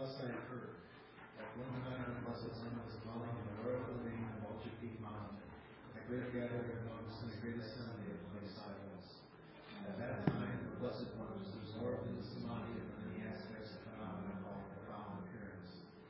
Thus I have heard that one time the blessed Son was dwelling in the royal domain of Vulture Peak Mountain, a great gathering of monks and the great assembly of bodhisattvas. At that time, the Blessed One was absorbed in the samadhi of many aspects of phenomena called profound appearance.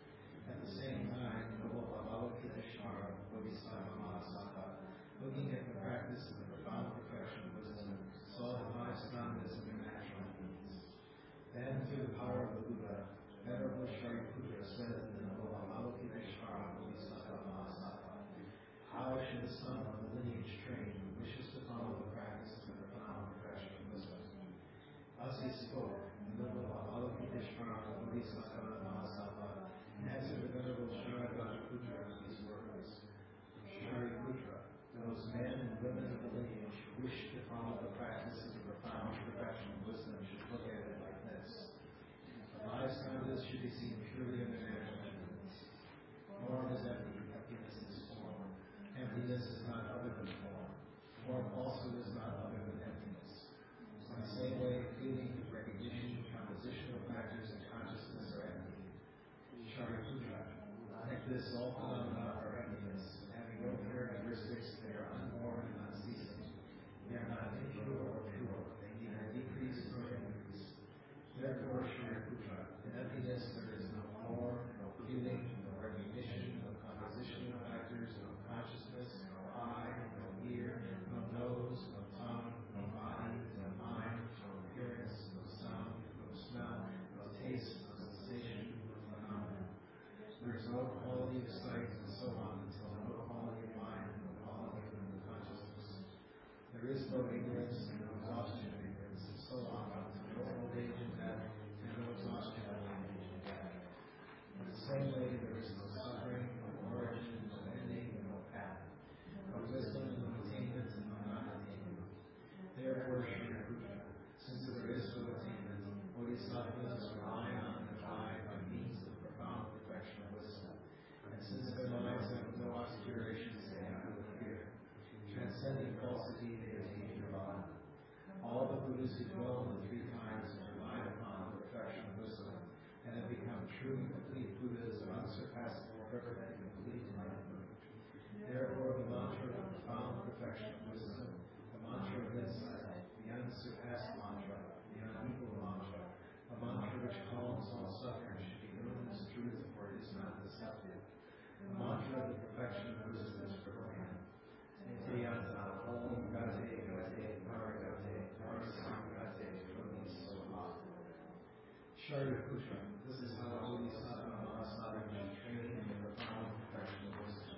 At the same time, noble Avalokiteshvara, Bodhisattva Mahasatha, looking at the practice of the profound perfection of wisdom, saw the five skandhas of natural means. Then, through the power of the Buddha, Venerable Shariputra said to the noble Avalokiteshvara, Bodhisattva Mahasatha, how should the son of the lineage train who wishes to follow the practice of the profound perfection of wisdom? Thus he spoke, the noble Avalokiteshvara, Bodhisattva Mahasatha, answered the Venerable Shariputra these words. Shariputra, those men and women of the lineage who wish to follow the practice of the profound perfection of wisdom should look at it like this. The five skandhas should be seen purely in their natural emptiness. Form is empty, emptiness is form. Emptiness is not other than form. Form also is not other than emptiness. In the same way, feeling, recognition, compositional factors, and consciousness are empty. Shariputra, like this, all phenomena are emptiness, and having no characteristics, they are unborn and unceasing. They are not impure or pure. They neither decrease nor increase. Therefore, Shariputra, in emptiness there is no form, no feeling, no recognition, no compositional factors, no consciousness, no eye, no ear, no nose, no tongue, no body, no mind, no appearance, no sound, no smell, no taste, no sensation, no phenomenon. There is no quality of sight and so on until no quality of mind, no quality of the consciousness. There is no ignorance and no exhaustion of ignorance and so on until no old age and death and no exhaustion of old age and death. In the same way, there is no suffering, no origin, no ending, and no path, no wisdom, no attainment, and no non-attainment. Therefore, Shariputra, since there is no attainment, bodhisattvas rely on and abide by means of the profound perfection of wisdom. And since their minds have no obscurations, they have no fear. Transcending falsity, they attain nirvana. All the Buddhas who dwell in the three times have relied upon the perfection of wisdom and have become true and complete Buddhas of unsurpassable, perfect, and complete enlightenment. Therefore, the mantra of profound perfection of wisdom, the mantra of insight, the unsurpassed mantra, the unequal mantra, a mantra which calms all suffering, should be known as truth, for it is not deceptive. The mantra of the perfection of wisdom is proclaimed. Teyata, Om Gate, Gate, Paragate, Parasangate, Rumi Soha. Shariputra, this is how Bodhisattva Mahasatha was trained in the profound perfection of wisdom.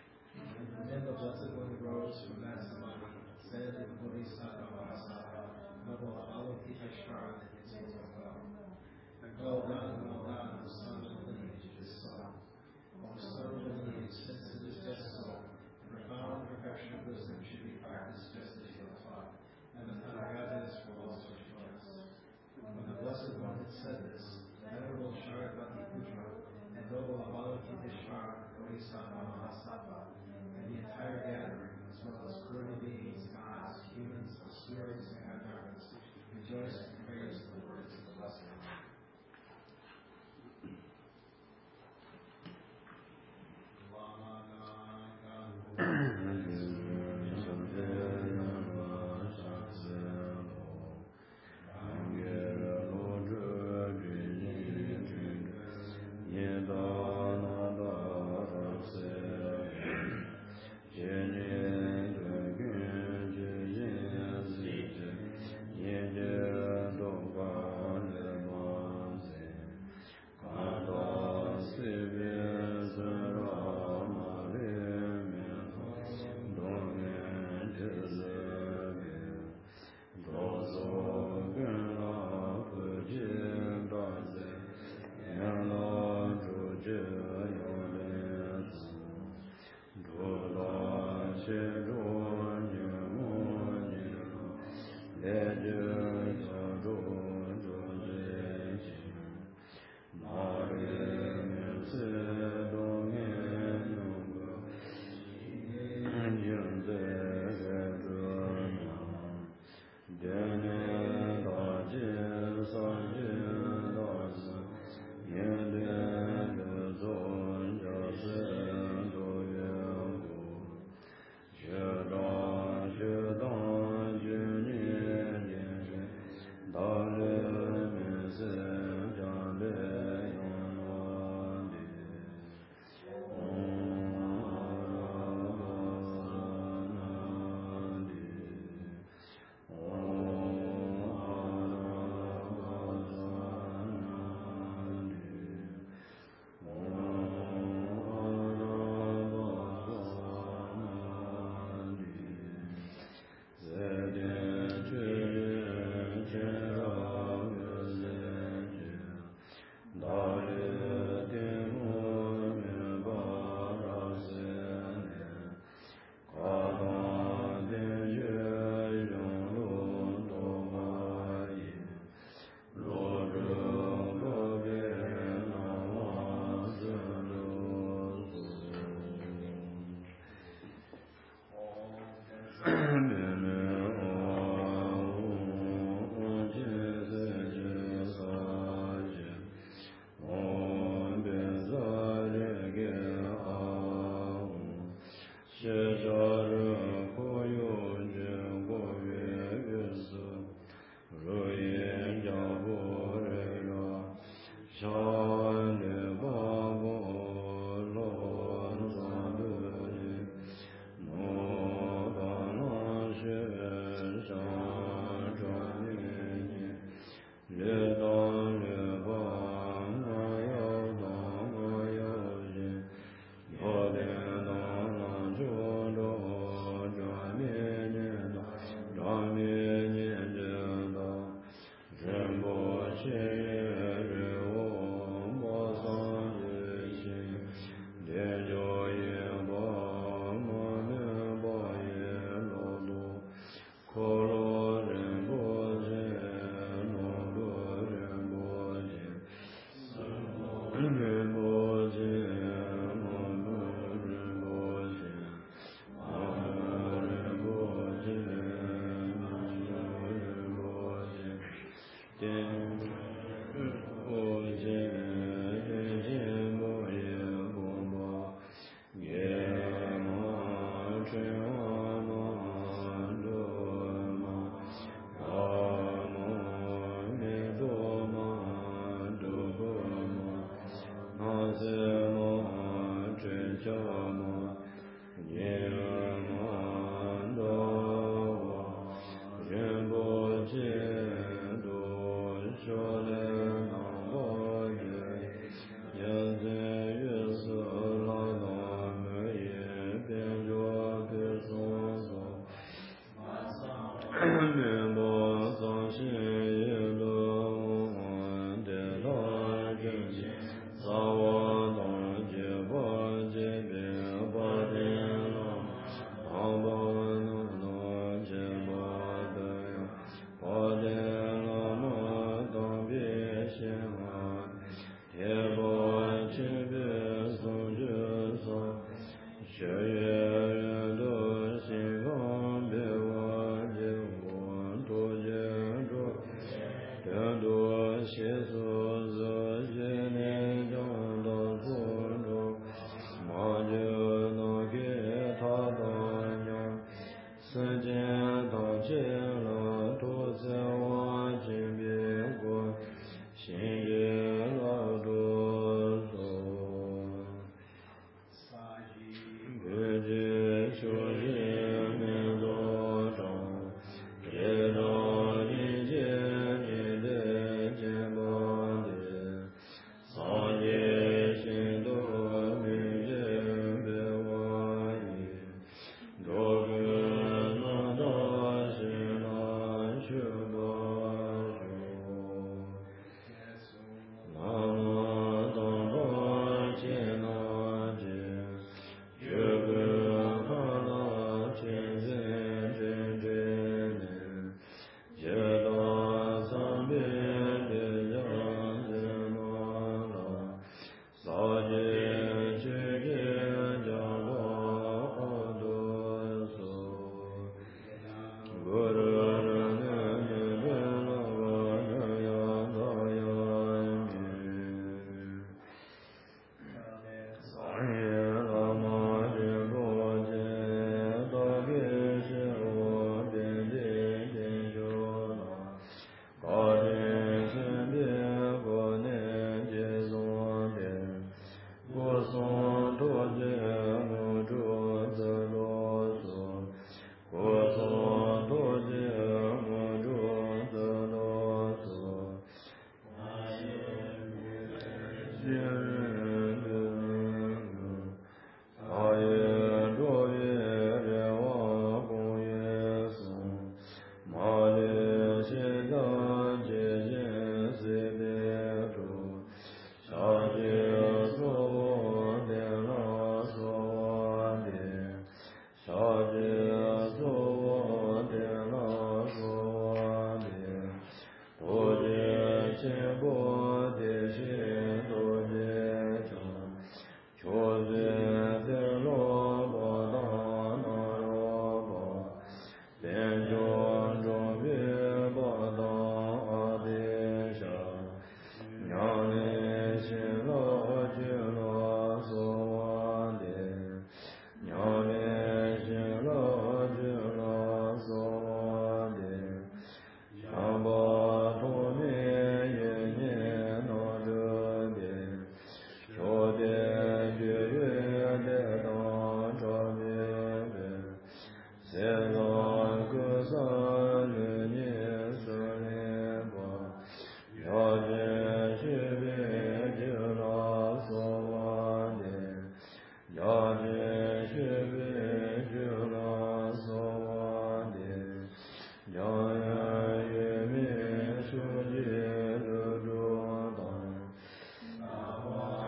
And then the Blessed One rose from that samadhi, said to Bodhisattva Mahasatha, noble Avalokiteshvara, his well. Well done, O son of the lineage, it is so. O son of the lineage, since it is just so, the profound perfection of wisdom should be practiced just as you are taught, and the Tathagatas will also join us. When the Blessed One had said this, the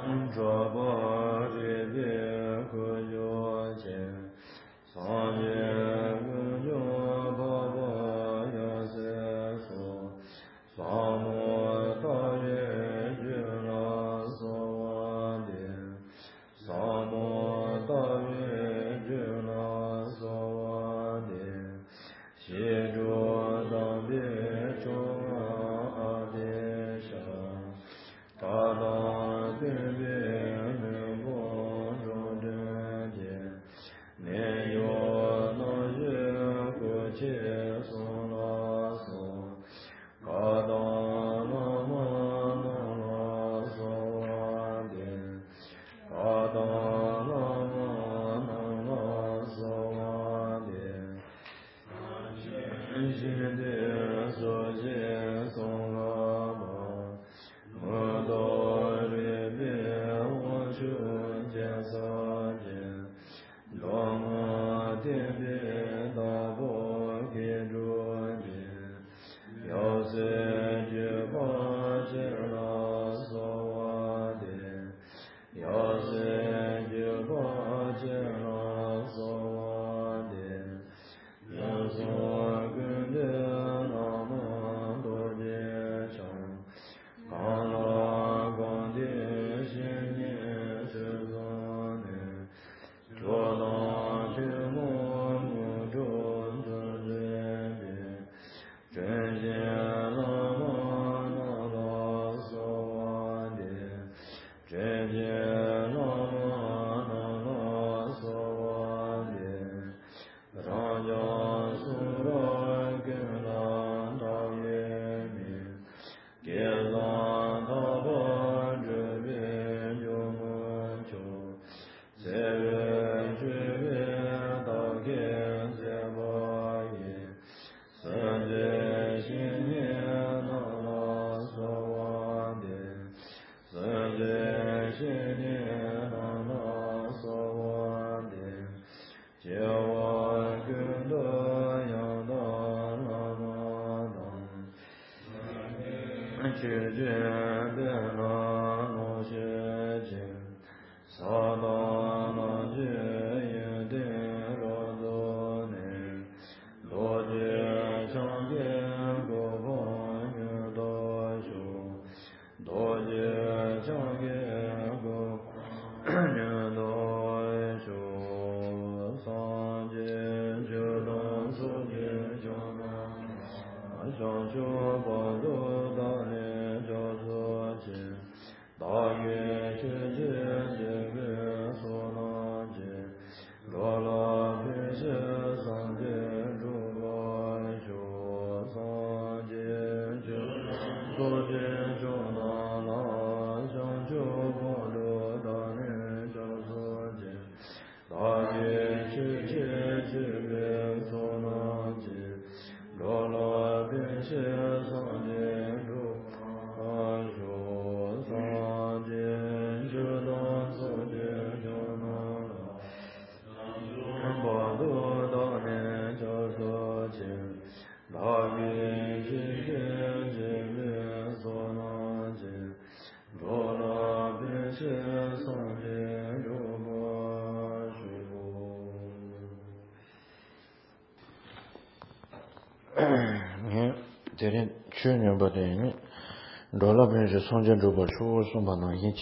Derin chunyo bade dola benje sonjen roba chu somba na yinchi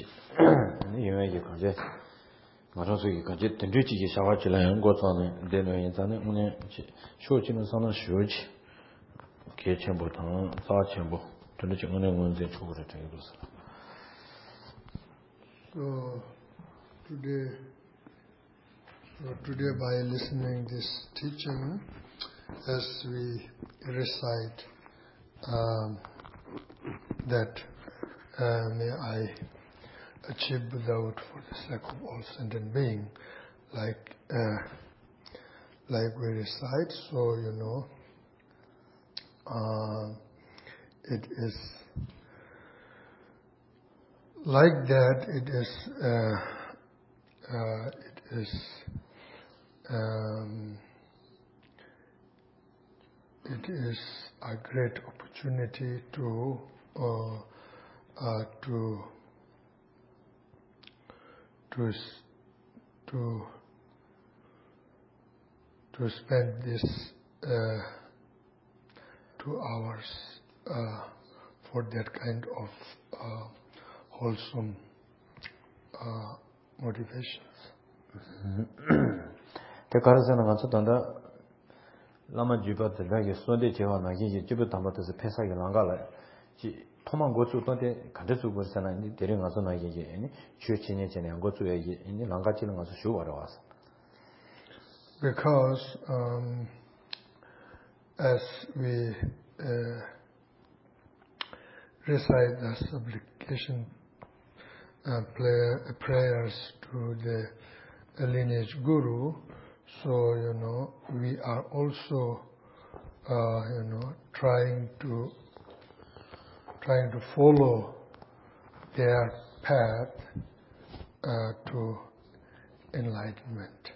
yewe ye kanje ngaro so ye kanje tenju chi ye shawa chi la yang go tsa ne de no yin tsa ne ne shu chi no sa na shu chi ke chen bo tang sa chen bo tenju chi ngone ngon ze chu re te do sa. So today by listening this teaching, as we recite that may I achieve Buddhahood for the sake of all sentient being, like we recite, so it is like that. It is a great opportunity to to spend this 2 hours for that kind of wholesome motivations. Te karasana ngātsu tanda lama jīpa tanda ki sonde chewa nā ki jīpa tamba tasa pesa ki langa la ji thoma gochu tante kante su kursana ni deri ngātsu nā ki chū chinye chene gochu ya ki langa chila ngātsu shu wara wasa. Because as we recite the supplication prayers to the lineage guru, so we are also trying to follow their path to enlightenment.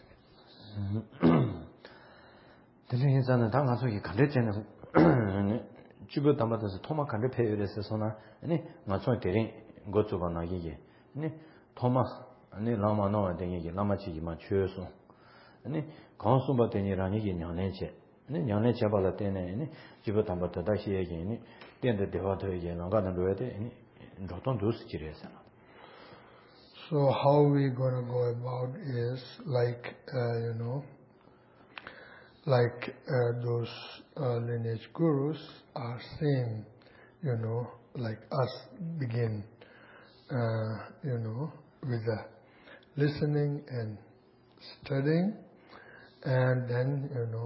Dili zana da ngaso ki kande chene chibu tamba tasa thoma kande pheyo rese sona ngaso terin gochu ba na gi thoma lama no dengi gi lama chi gi ma chue so gansu ba teni rani gi nyane che ba la tene chibu tamba tada shi ye gi den de dewa de ye langa na lo de roton dus chi rese. So how we going to go about is like those lineage gurus are saying, like us begin, with the listening and studying, and then,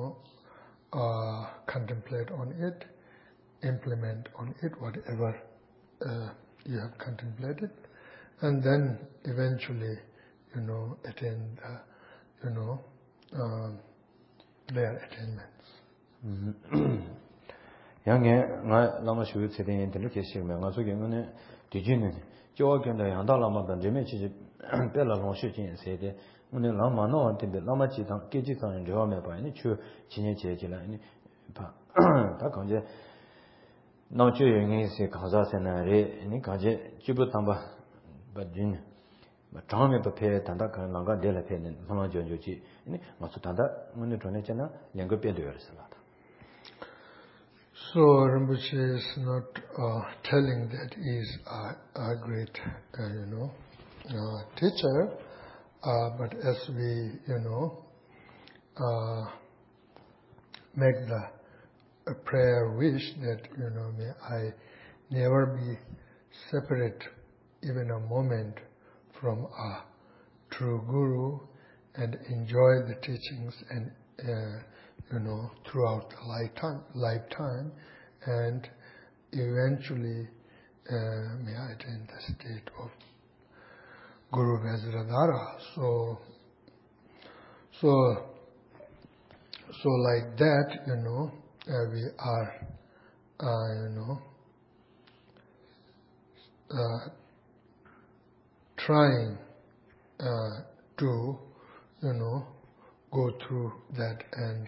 contemplate on it, implement on it whatever you have contemplated, and then eventually, attain their attainments. Yange nga lama shuyu tseden yin tili keshik me nga suge ngane dijin jiwa kyunda yanda lama dan rime chi pela long shi jin sede ngane lama no wan timbe lama chi tang keji tang yin riwa me pa yin chu chinye che ji la yin pa ta kanje nao chu yu ngi se kaza se na re yin kanje jibu tangba ba jin zhang me pa pe tanda kan langa de la pe nin lama jion ju chi nga su tanda ngane zhone chana lenga pe doyo risa la. So Rinpoche is not telling that he is a great, teacher, but as we, make a prayer wish that, may I never be separate even a moment from a true guru and enjoy the teachings and throughout the lifetime, and eventually may I attain the state of Guru Vajradhara. So like that, we are, trying to, go through that and,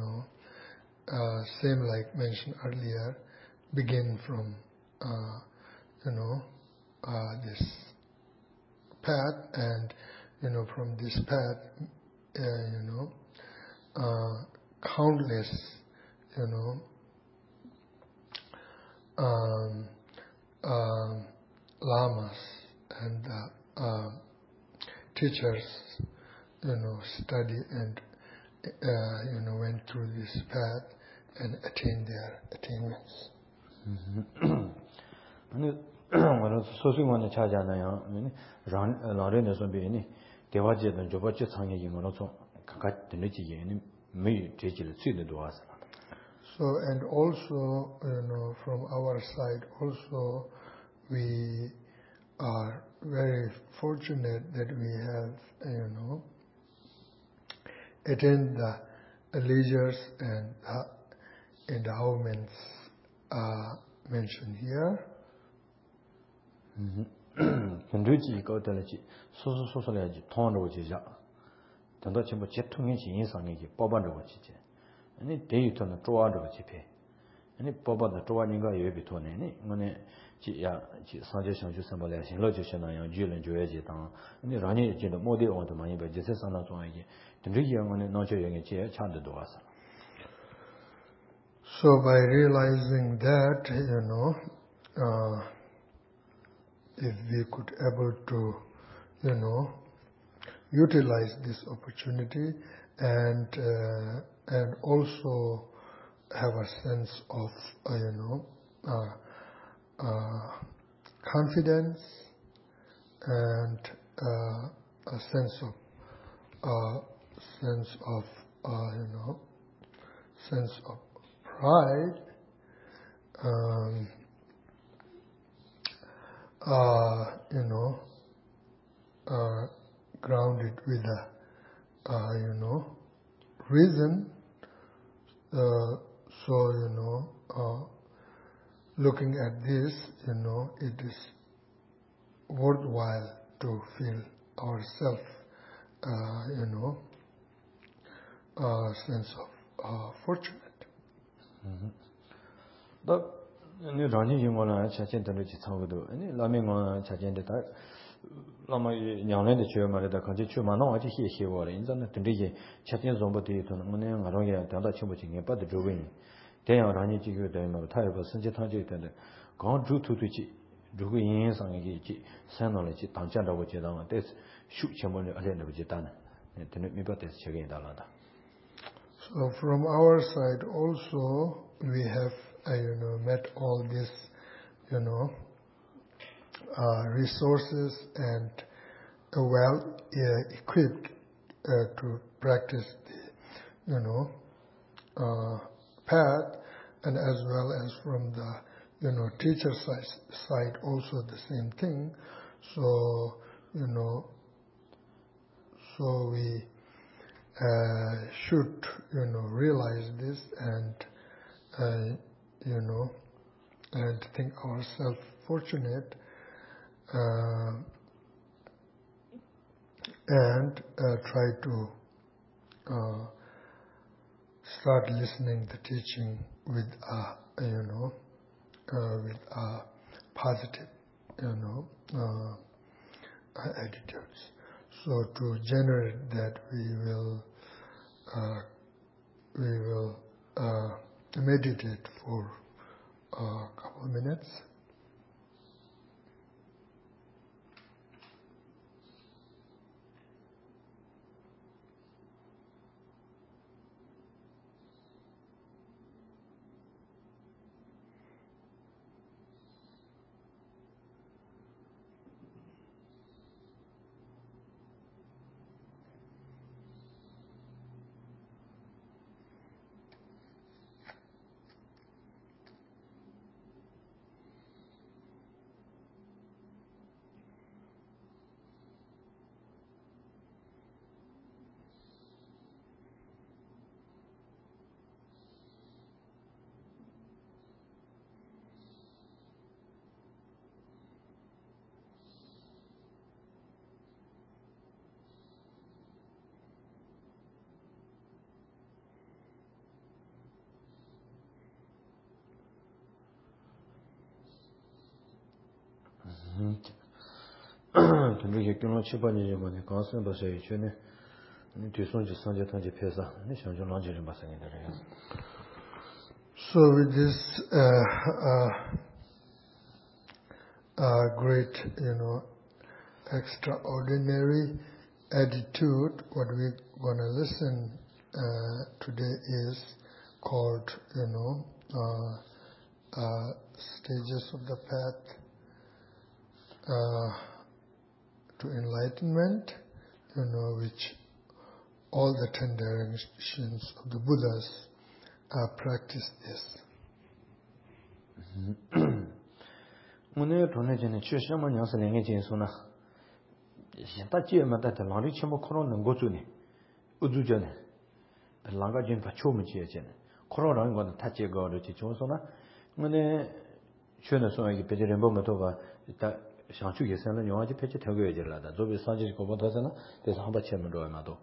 same like mentioned earlier, begin from, this path, and, from this path, countless, lamas and teachers, study and, went through this path and attained their attainments. So, and also, from our side also, we are very fortunate that we have, attained the leisures and endowments mentioned here. ya sanje shang ju sambo le xin lo ju shen yang ju len ju ye ji dang ni ran ni ji de mo de on de ma yin ba ji se sang na zong yi de ri yang ne no che yang ji cha de do sa. So by realizing that, if we could able to, utilize this opportunity and also have a sense of, confidence and a sense of pride, grounded with a, reason. Looking at this, it is worthwhile to feel ourselves, sense of fortunate. 다 네 라니 용어나 차진들을 지상고도 아니 라면은 차진데 다 라마 양내의 주요 말에다 같이 주만은 어디 희희워래 인자는 등리게 차진 좀부터 돈 뭐는 가로게 단다 친구 중에 빠도 조빈 대양 라니 지교 되면 타협 선제 타지 되는데 강주 투투지如果인상이 있지 산노를 당장하고 제당은 때 슈체물을 알려는 거지 다는 되는 미버데스 적용이 달라다. So from our side also we have met all these resources and well equipped to practice the path, and as well as from the teacher side also the same thing. So so we should realize this and and think ourselves fortunate and try to start listening the teaching with with positive attitudes. So to generate that, we will meditate for a couple of minutes. 근데 경로 치반이 뭐네 가서 봐서 이제는 뒤손지 산제 탄지 패사 네 상주 런지를 봤으니 그래요. So with this great extraordinary attitude, what we're going to listen today is called stages of the path to enlightenment, which all the 10 directions of the Buddhas practice this. 오늘 돈에는 최선만 양선행에 진소나 다지에만 다들 라리 첨부 코로나는 거주네 우주전에 랑가 좀 받쳐면 지에잖아 코로나는 거는 다지거를 지존소나 오늘 최는 소에게 배제를 보면도가 일단 상주에서는 영화지 패치 되고야 될라다 저비 산지 거보다잖아 그래서 한번 체면 로마도.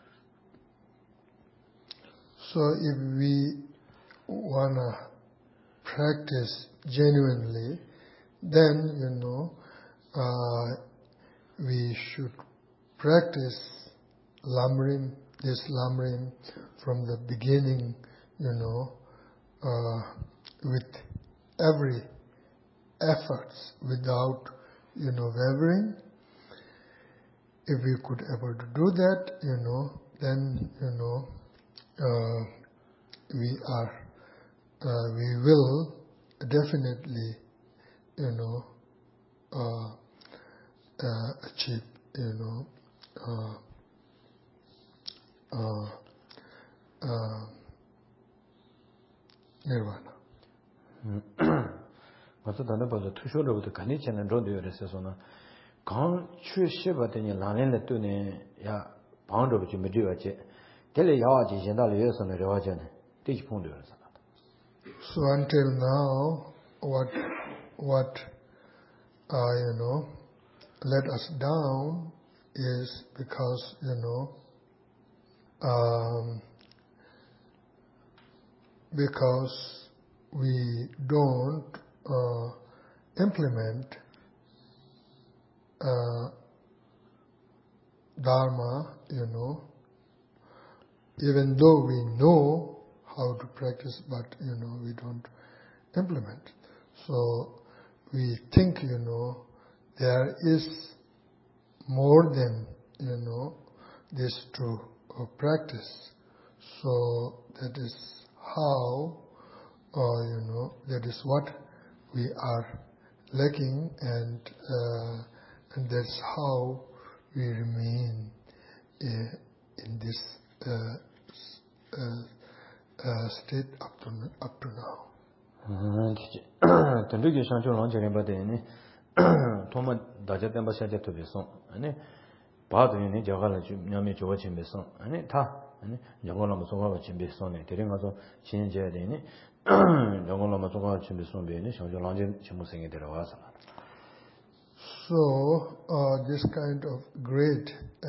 So if we want to practice genuinely, then, we should practice this Lamrim from the beginning, with every efforts without, wavering. If we could able to do that, then, we will definitely, achieve, nirvana. 맞아, 나는 봐도 투쇼로부터 간이 지는 로드여서서는 강 추시바더니 라는데 또네 야 방으로 좀 medio지 델레 야와지 현달에 여서는 레와잖아 되게 폰도여서. So until now, what let us down is because because we don't implement Dharma, even though we know how to practice, but we don't implement. So we think there is more than this to practice. So that is how that is what we are lacking, and that's how we remain in this state up to now. 전두기 상조랑 전에바데니 도마 다자템바 샤제토베소 아니 바드니 저가라 좀 냠에 저거 침베소 아니 다 아니 영어로 소가가 침베소네 데려가서 진행해야 되니 영어로 소가가 침베소베니 상조랑 침무생에 들어와서. So this kind of great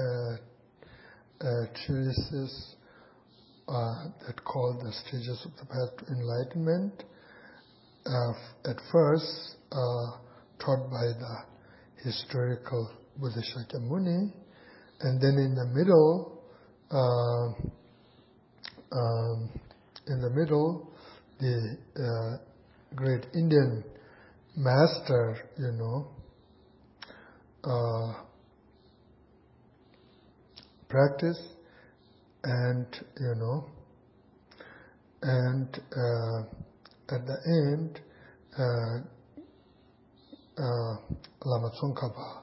treatises that call the stages of the path to enlightenment, at first taught by the historical Buddha Shakyamuni, and then in the middle, the great Indian master, practice, and at the end, Lama Tsongkhapa,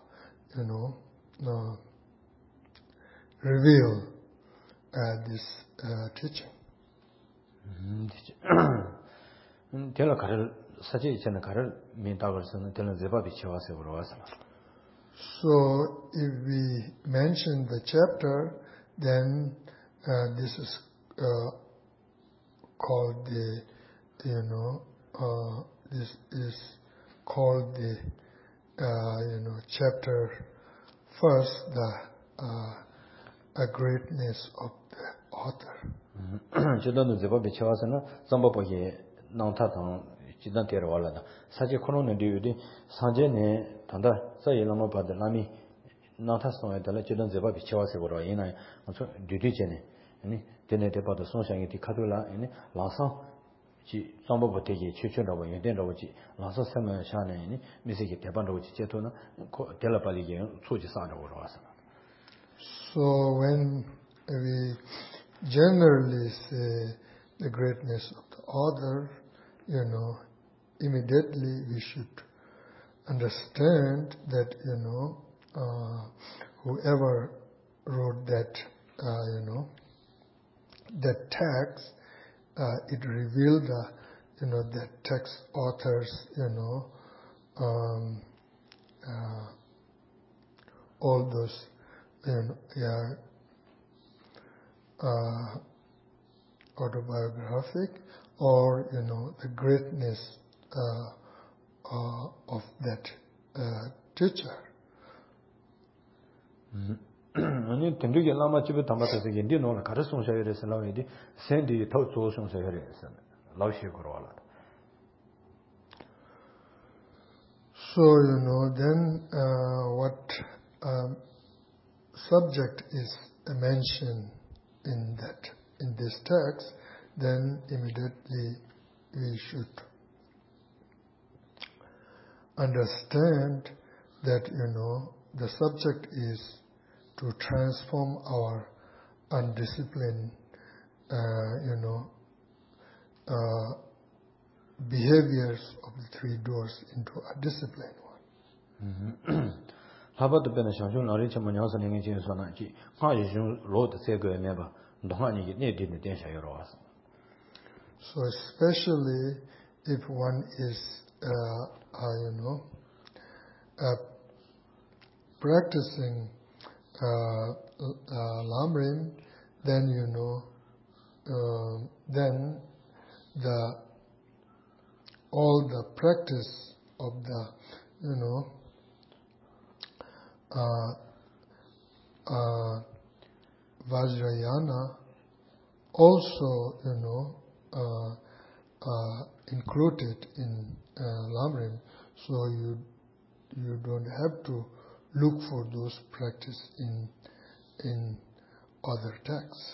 reveal this teaching. 텔라 가를 사제 있잖아 가를 민다거서는 텔라 제바비 치와서 그러와서. So if we mention the chapter, then this is called the this is called the chapter first, the greatness of the author. 저도 제바비 치와서는 점보보게 나타당 지단 데려와라다. 사제 코로나 뒤에 사제네 단다 사이라마 받라미 나타성에 달라 저도 제바비 치와서 그러 이나 저 뒤뒤전에 아니 되네 대바도 송상이 디카돌라 아니 라상 지 점보보되게 최초라고 연된라고지 라서 세면 샤네 아니 미세게 대반라고지 제도는 델라발리게 소지 싸라고 그러와서. So when we generally say the greatness of the author, immediately we should understand that, whoever wrote that, that text, it revealed that text authors, all those, autobiographic, or the greatness of that teacher. 아니 된두게 라마 집에 담아서 이게 너는 가르송 셔야래서 라이디 센디 더 조송 셔야래서 라우시 걸어와라. So, then what subject is mentioned in this text, then immediately we should understand that, the subject is to transform our undisciplined, behaviors of the three doors into a disciplined one. So especially if one is, practicing Lamrim, then then all the practice of the Vajrayana also included in Lamrim, so you don't have to look for those practice in other texts.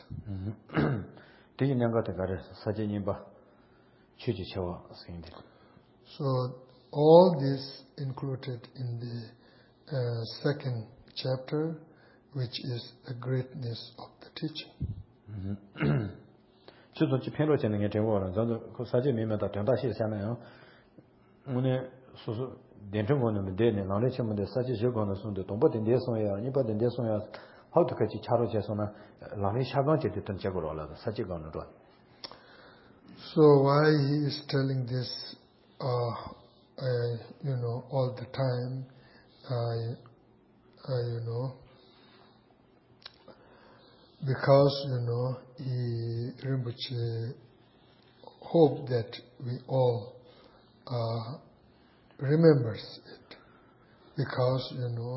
So all this included in the second chapter, which is the greatness of the teaching. So why he is telling this, all the time, because, Rinpoche hope that we all remembers it. Because,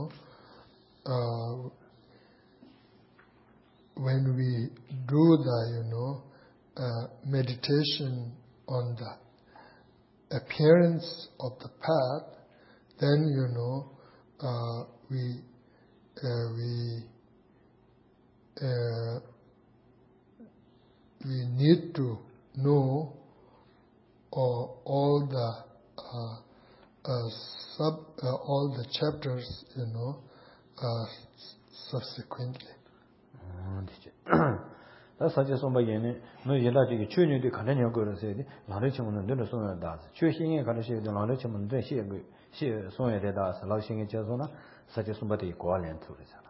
when we do the, meditation on the appearance of the path, then, we need to know all the chapters, subsequently. That's such as somebody no yellow chewing the continue go to say, Larichum and Dinosaur does. Chewing a condition, the Larichum and she so it does, allowing a chazona, such as somebody equivalent to it.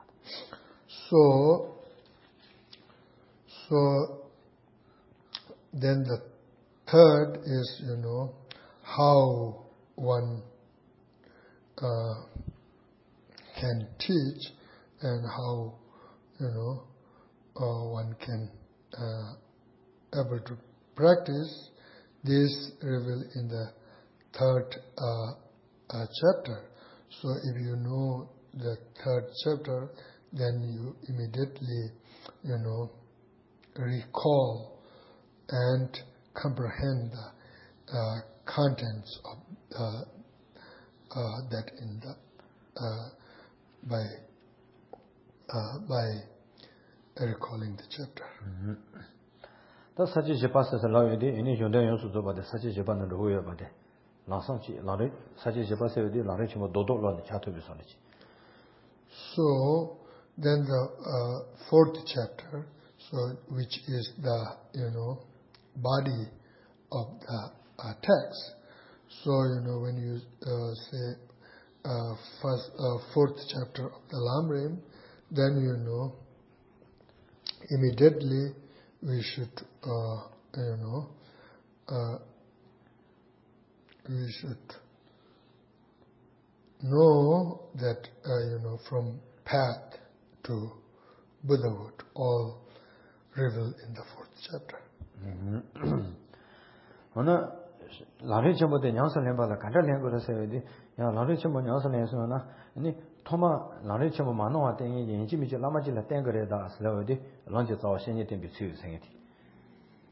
So then the third is, how one can teach and how, one can able to practice. This revealed in the third chapter. So if you know the third chapter, then you immediately, recall and comprehend the contents of that in the by recalling the chapter. That's such a passes allow you any Jundan also about the such a Japan and Roya about the Lasanchi, Lari, such a Japasa, Larichimo Dodo, the Chateau Bisonici. So then the fourth chapter, so which is the body of the text. So when you say fourth chapter of the Lamrim, then immediately we should know that from path to Buddhahood, all revealed in the fourth chapter. Larichamo de Yansalemba, the Catalan go to say, Larichamo Yansalemsona, any Toma Larichamo Manoa thing in Jimmy Lamajilla Tangreda, slowly, launches our Shenitin Bitsu saying.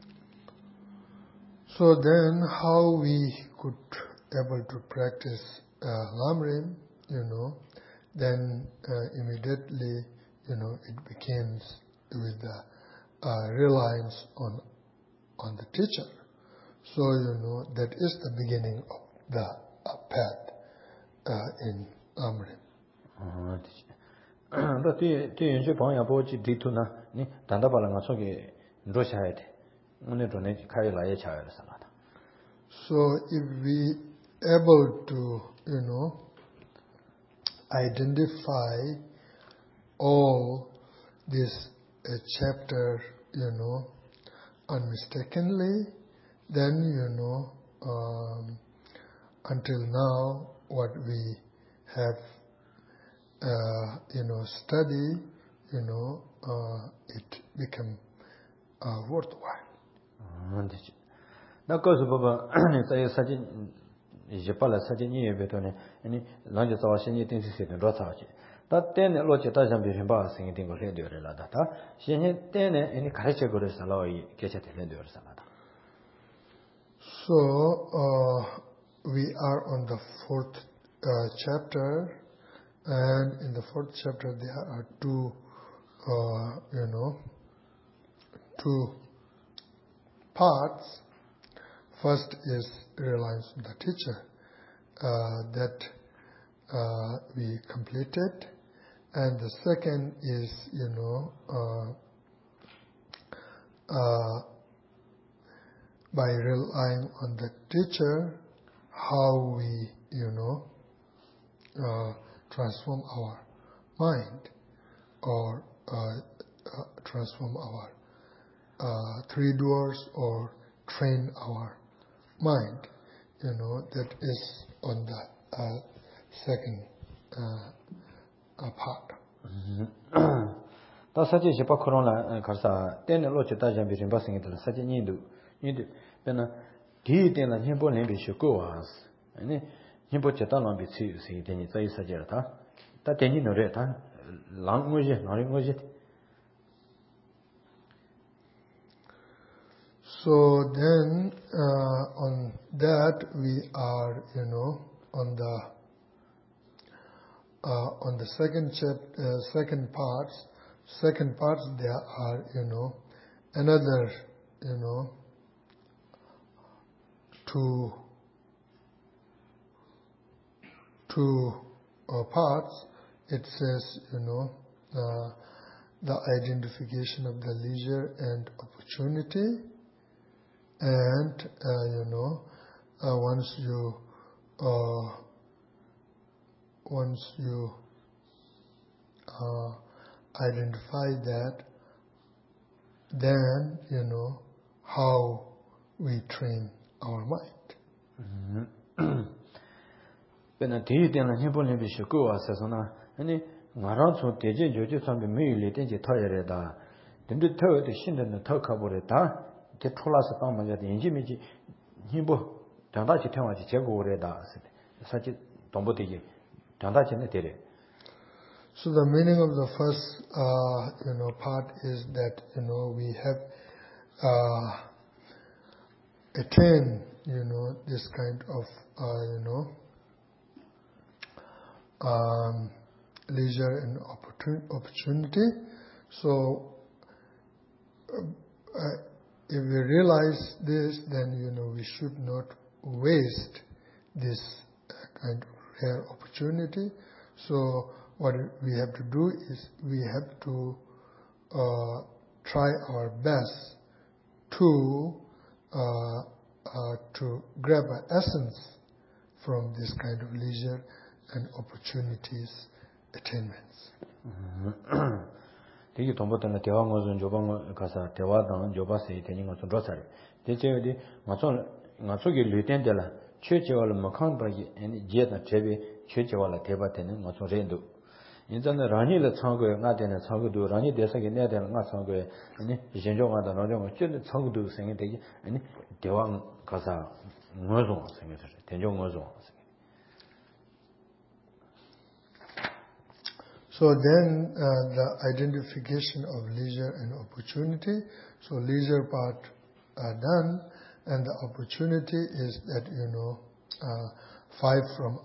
So then how we could able to practice Lamrim, then immediately, it begins with the reliance on the teacher. So, that is the beginning of the path in Lamrim. So if we able to, identify all this chapter, unmistakably, then, until now, what we have, study, it become worthwhile. So we are on the 4th chapter, and in the 4th chapter there are two parts. First is reliance on the teacher, that we completed, and the second is, by relying on the teacher, how we, transform our mind, or transform our three doors, or train our mind, that is on the second part. So then, on that we are, on the second parts. Second parts there are, another, two parts. It says, the identification of the leisure and opportunity. And, once you identify that, then, how we train our mind. So the meaning of the first, part is that, we have attained, this kind of, leisure and opportunity. So if we realize this, then, we should not waste this kind of rare opportunity. So what we have to do is we have to try our best to grab an essence from this kind of leisure and opportunities attainments. Tiki tombo tana tewa ngozun joba kasa tewa dan joba se teni ngozun rosari. Teche di ngazo ki luten de la che che wala makhan bagi je na chebe che che wala teba teni ngozun rendu. Inzana rani la chango nga tena chango du rani desa ki ne tena nga chango ani jenjo nga da nojo nga che chango du senge teki ani tewa kasa ngozun senge tenjo ngozun. So then the identification of leisure and opportunity. So leisure part are done, and the opportunity is that, 5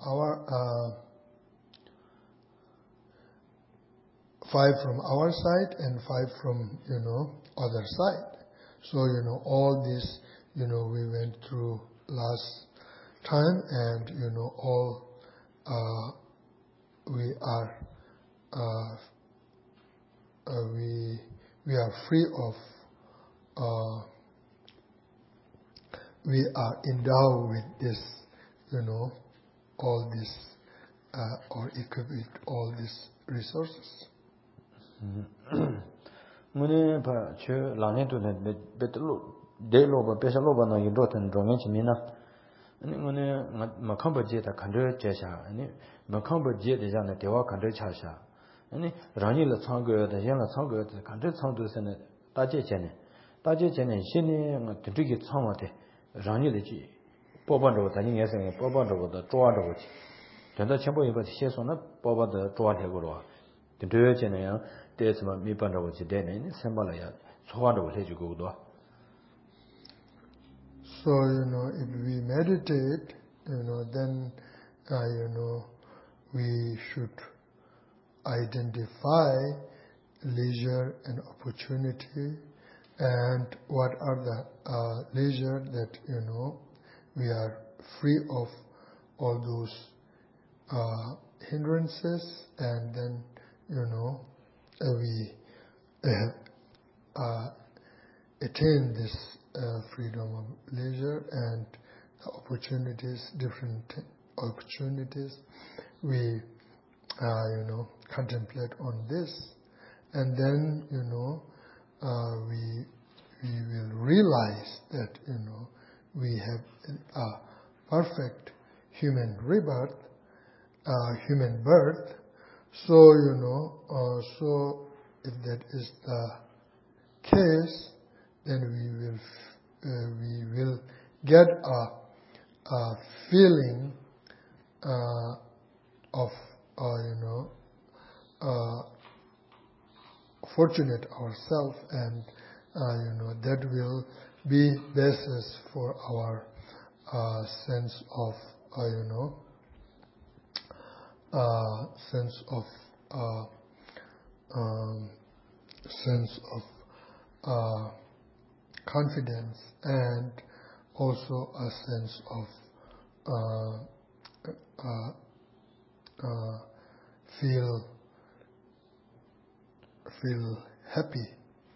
from our side and 5 from, other side. So, all this, we went through last time, and, all we are free of, we are endowed with this, all this, or equipped with all these resources. Mune pa che lane to ne betlo de lo ba pesa lo ba no yin do tan dong yin chi min na ani mune ma kham ba je ta khan de je sha ani ma kham ba je de ja ne de wa khan de cha sha ani rang yi le chang ge de yan le chang ge de khan de chang de se ne da je ne xin ne ma de ge chang wa de rang yi le ji bo ban de da yin ye se ne bo ban de de zhuo de ji den da qian bo yi ba xie so na bo ba de zhuo de ge lo de je ne yang there's my me pan ro chi de ne sembala ya chwa ro le ju go do. So if we meditate, then we should identify leisure and opportunity, and what are the leisure that we are free of all those hindrances, and then we attain this freedom of leisure and opportunities, different opportunities. We contemplate on this, and then we will realize that we have a perfect human rebirth, human birth. So so if that is the case, then we will get a feeling of fortunate ourselves, and that will be basis for our sense of confidence, and also a sense of feel happy.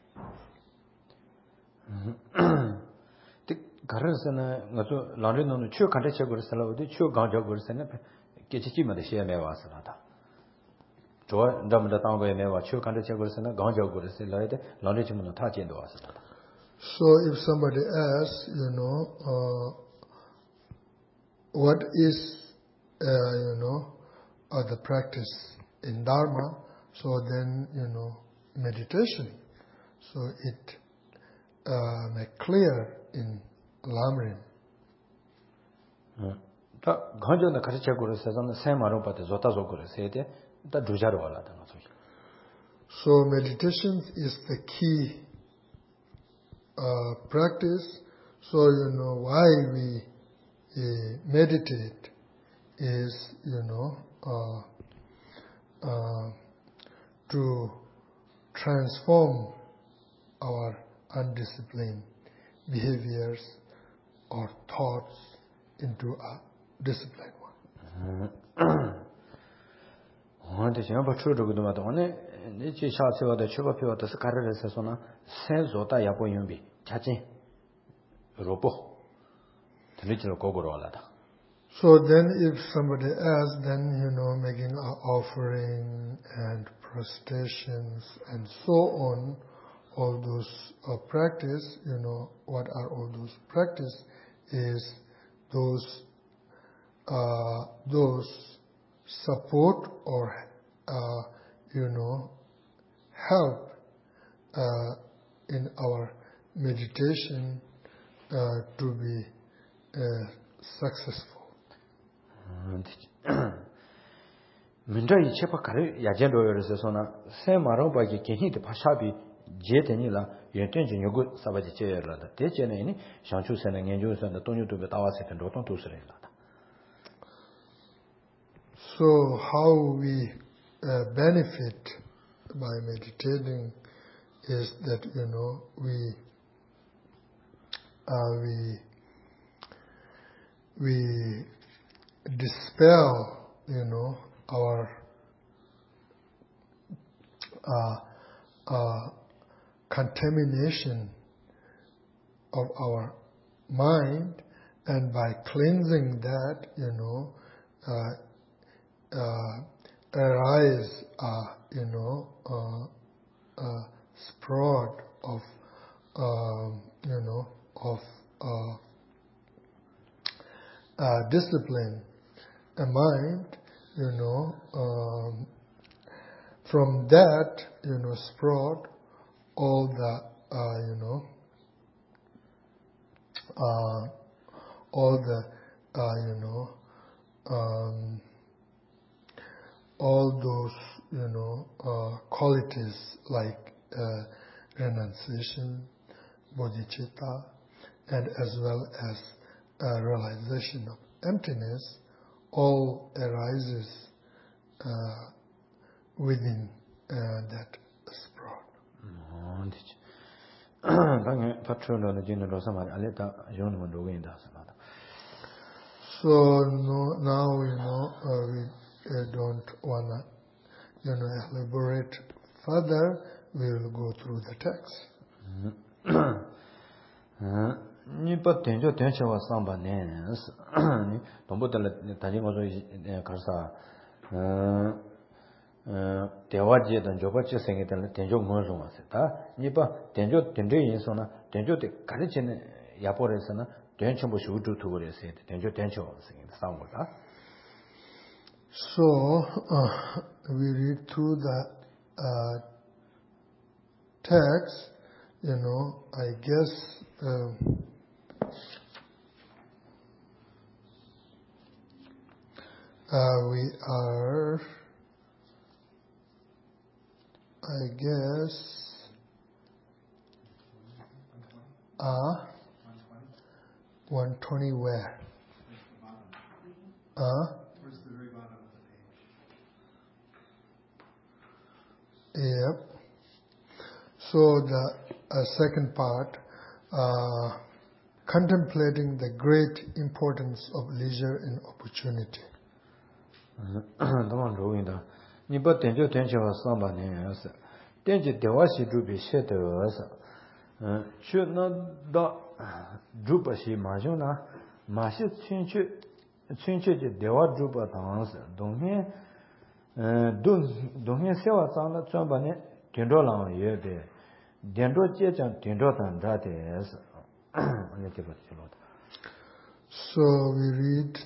Garasana ngato lare no chu kan che gor sala odi chu gang jo gor sene ke chi ma de she me wa sala da jo ndam da tang be me wa chu kan che gor sene gang jo gor se la de lare chi mo tha chen do wa sala. So if somebody asks, what is the practice in Dharma, so then meditation. So it make clear in Lamrim. So meditation is the key practice. So why we meditate is to transform our undisciplined behaviors or thoughts into a disciplined one. So then if somebody asks, then making an offering and prostrations and so on, all those practice, what are all those practice is those support or help in our meditation to be successful. Mindai chepa kare yajen do yore se sona se maro ba ge kehi de pashabi je teni la yenten je nyogu sabaji che yera da te che ne ni shangchu se ne ngenju se ne tonyu tu be tawa se ten do ton tu se la da. So how we benefit by meditating is that, we dispel, our contamination of our mind, and by cleansing that, arise sprout of discipline, a mind, from that, sprout all the, all those, qualities like renunciation, bodhicitta, and as well as realization of emptiness, all arises within that sprout. So now we don't wanna elaborate further. We will go through the text. Nipa tenjo tenchewa samba nes dombo tani ngozo karsa dewa je dan joba che senge tan tenjo ngozo ma se ta nipa tenjo yin so na tenjo de kare chen ya pore se na tenjo bo shu tu tu re se tenjo tenchewa senge sang ta. So we read through the text, I guess we are, I guess, 120 where? Towards the very bottom of the page. Yep. So the second part, contemplating the great importance of leisure and opportunity. Nipa tenjo tenchewa samba nes tenje dewa shi drupi she de sa chu na da drupa shi ma ju na ma shi chunche je dewa drupa dang sa donghe sewa zang na zhuan ba ne dendro lang ye be dendro jie zhang dendro dan da de sa. So we read,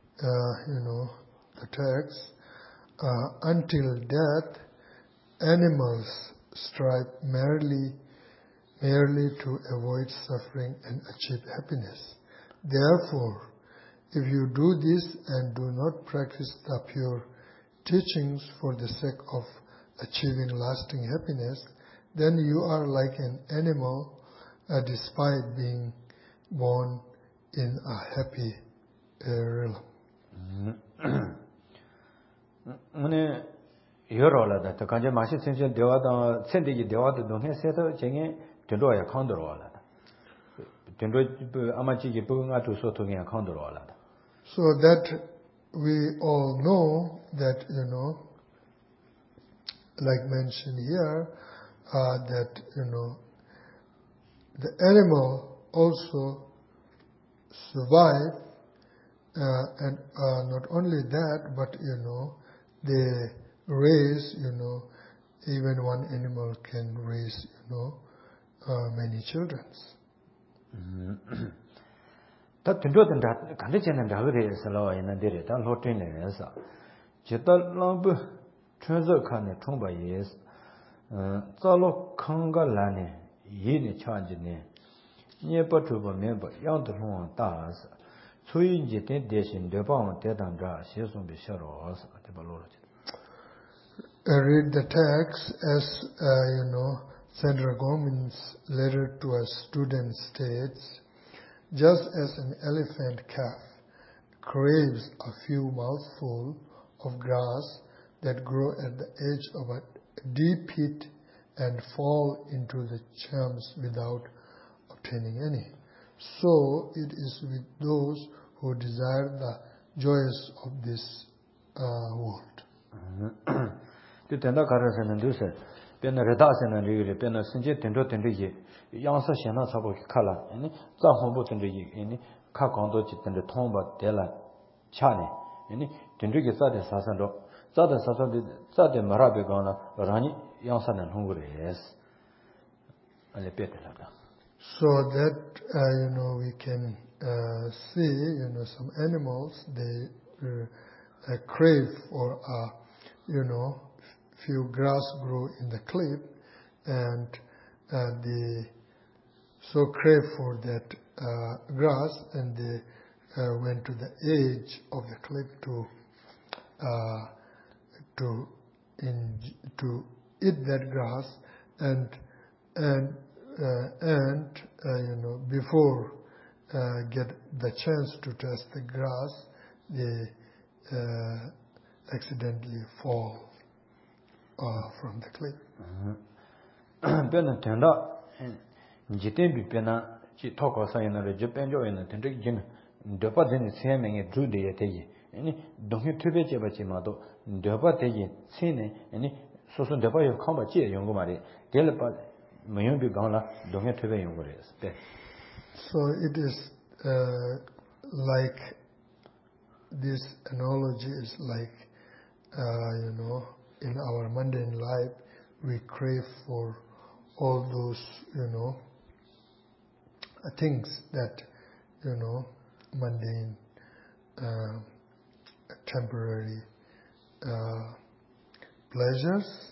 the text, until death, animals strive merely to avoid suffering and achieve happiness. Therefore, if you do this and do not practice the pure teachings for the sake of achieving lasting happiness, then you are like an animal despite being born in a happy realm. Yorola da ta kanje mashi chenchen dewa da tsendegi dewa da donghe seto chenge tendo ya khandro wala da tendo amachi ge bu nga tu so to nge khandro wala da. So that we all know that, like mentioned here, that, the animal also survive, and not only that, but, they raise, even one animal can raise, many children. Ta tendo den da kande chen da gre se lo yin de re ta lo tin le sa je ta lang bu chön ze kan ne chong ba ye za lo khang ga la ne yi ne cha ji ne nie pa chu ba me ba yang de long da sa cu yin ji de de xin de ba de dan zha xie song bi xia ro sa de ba lo. Read the text as, Saint Ragomin's letter to a student states, just as an elephant calf craves a few mouthfuls of grass that grow at the edge of a deep pit and fall into the charms without obtaining any. So it is with those who desire the joys of this world. So that we can see some animals, they crave for few grass grow in the cliff, and they so crave for that grass, and they went to the edge of the cliff to eat that grass, and before get the chance to touch the grass, they accidentally fall from the cliff. So it is like, this analogy is like, in our mundane life, we crave for all those, things that, mundane, temporary pleasures.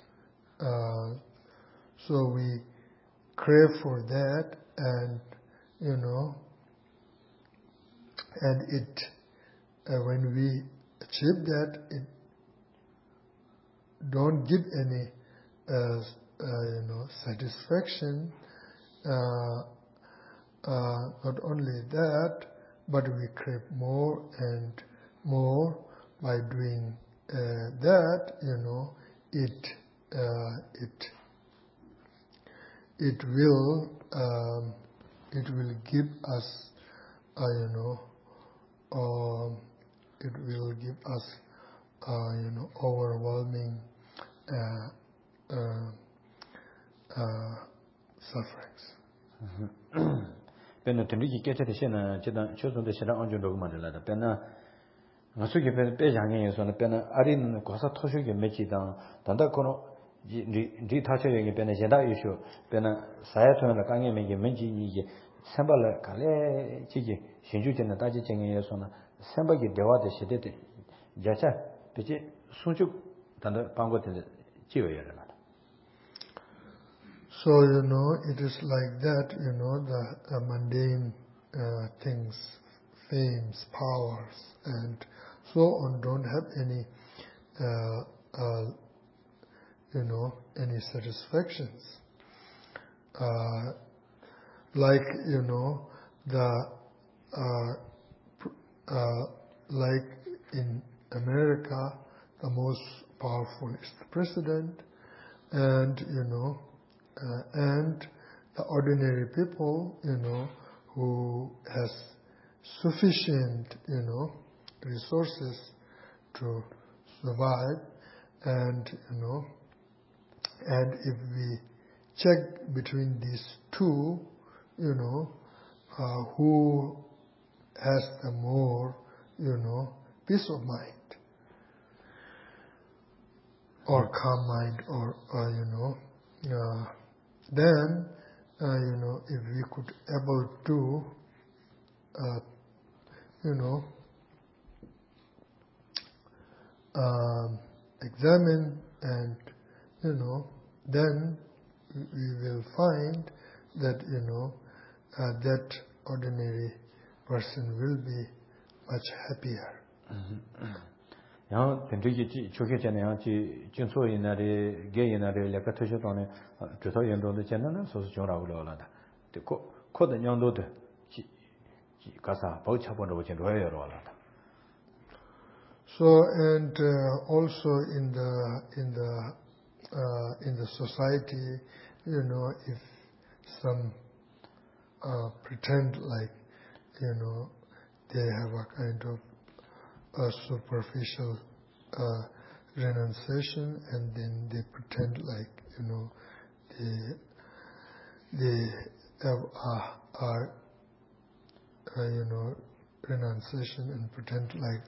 So we crave for that, and and it when we achieve that, it don't give any satisfaction. Not only that, but we crave more and more. By doing that, it will give us it will give us overwhelming sufferings. So, it is like that, the mundane things, fames, powers, and so on don't have any, any satisfactions. Like, like in America, the most powerful is the president, and, and the ordinary people, who has sufficient, resources to survive, and, and if we check between these two, who has the more, peace of mind, or calm mind, or, then, if we could able to, examine, and, then we will find that, that ordinary person will be much happier. So, and also in the society, if some pretend like, they have a kind of a superficial renunciation, and then they pretend like, they have renunciation and pretend like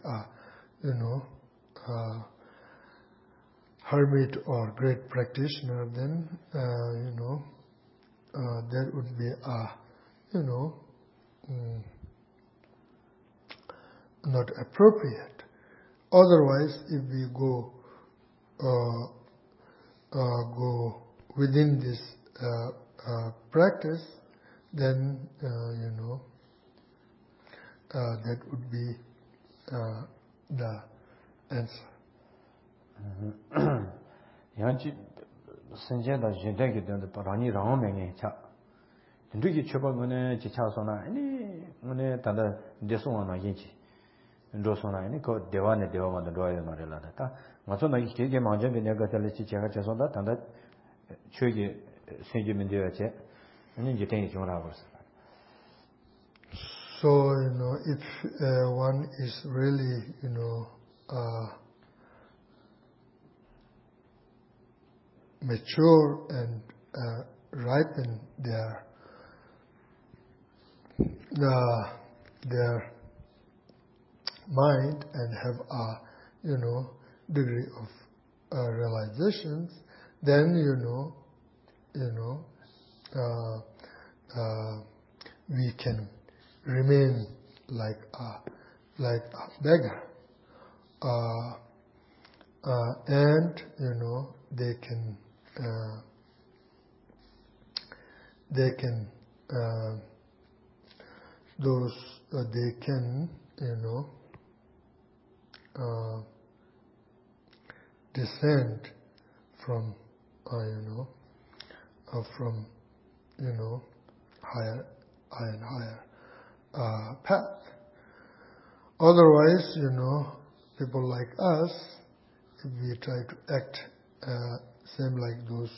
hermit or great practitioner, then that would be not appropriate. Otherwise, if we go within this practice, then that would be the answer. 양지 선제다 진대게 된다 바라니 라오맹에 차 근데기 쳐보면은 지차서나 아니 오늘 다다 대송하나 인지 로소나 아니 그 대화네 대화만 들어야 말이라다 맞잖아 이게 만져게 내가 달리지 제가 죄송다 단다 최기 생기면 되어야지 아니 이제 되게 좋아라고 했어. So if one is really mature and ripen their mind and have a degree of realizations, then we can remain like a beggar, and they can descend from higher and higher path. Otherwise, people like us, if we try to act same like those,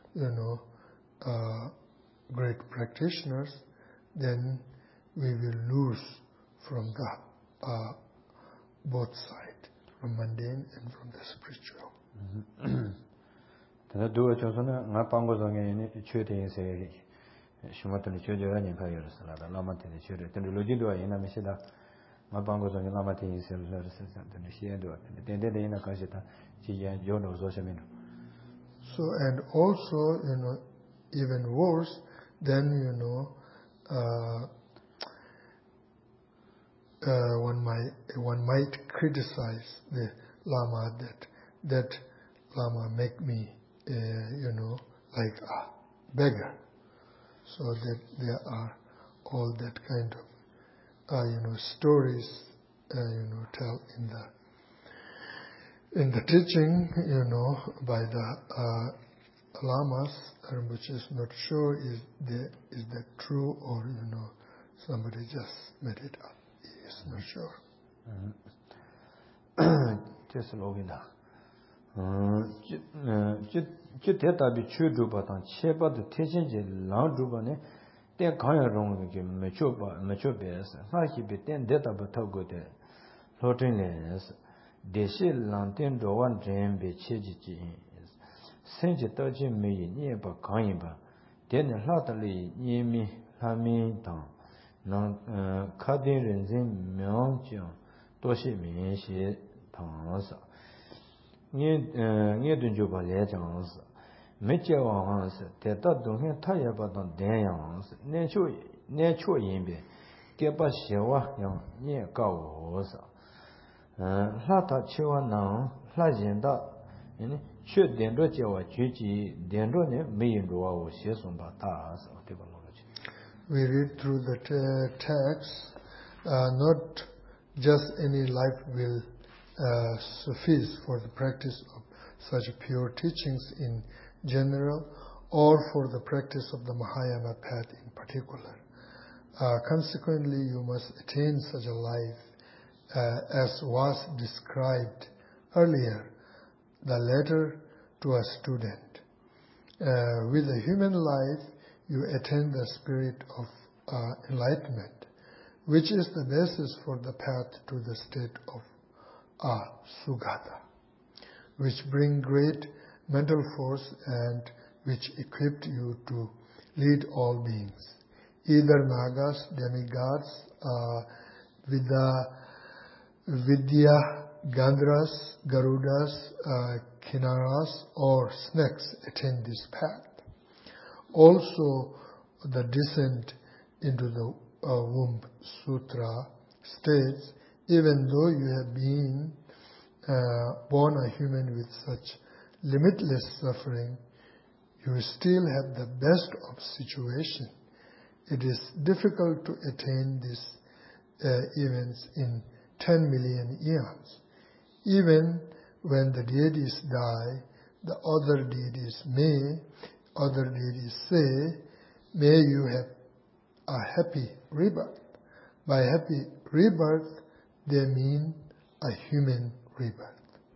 great practitioners, then we will lose from the both sides, from mundane and from the spiritual. 다 두어 줘서는 나 방고성에 최대인세 shumatani chojo ni pa yoro salada lamate de chore ten lo jido ina mesida ma bango so ni lamate yin se lo se ten shi do ten de ina ka shita ji yan yo no so shemin. So, and also even worse, then one might criticize the Lama that Lama make me like a beggar. So that there are all that kind of stories tell in the teaching by the lamas, which is not sure is that true or somebody just made it up. He is not sure. Just lovina. Jitetabi Chudubatan, Sheba the Tejinji, Landrubane, then Kayarong, Machobes, Haki be then data batogo de Lotinles, Deshi Lantin do one dream be Chiji, Saint Taji me nearby Kayba, then latterly near me, Hami Town, non Kadin Renzin Myeongjian, Doshi me she Tansa. Nye dunjuba le jangs, meche wangs, teta dunghen taya badan den yangs, ne cho yinbe, kepa shewa yang nye gao sa. La ta chewa nang, la yinda, che dendro jewa juji, dendro ne meyin ruwa wo xie sumba ta sa. We read through the text, not just any life will suffice for the practice of such pure teachings in general, or for the practice of the Mahayana path in particular. Consequently, you must attain such a life as was described earlier, the letter to a student. With a human life, you attain the spirit of enlightenment, which is the basis for the path to the state of Sugata, which bring great mental force and which equipped you to lead all beings, either Nagas, demigods, Vidya, Gandhras, Garudas, Kinnaras, or snakes attain this path. Also, the descent into the womb sutra states, even though you have been born a human with such limitless suffering, you still have the best of situation. It is difficult to attain these events in 10 million eons. Even when the deities die, the other deities say, may you have a happy rebirth. By happy rebirth, they mean a human rebirth.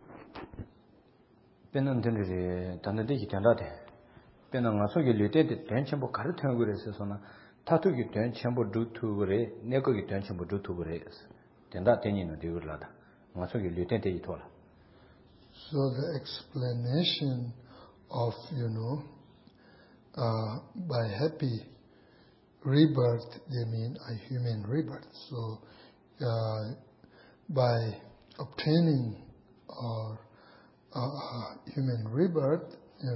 So the explanation of, by happy rebirth, they mean a human rebirth. So by obtaining human rebirth,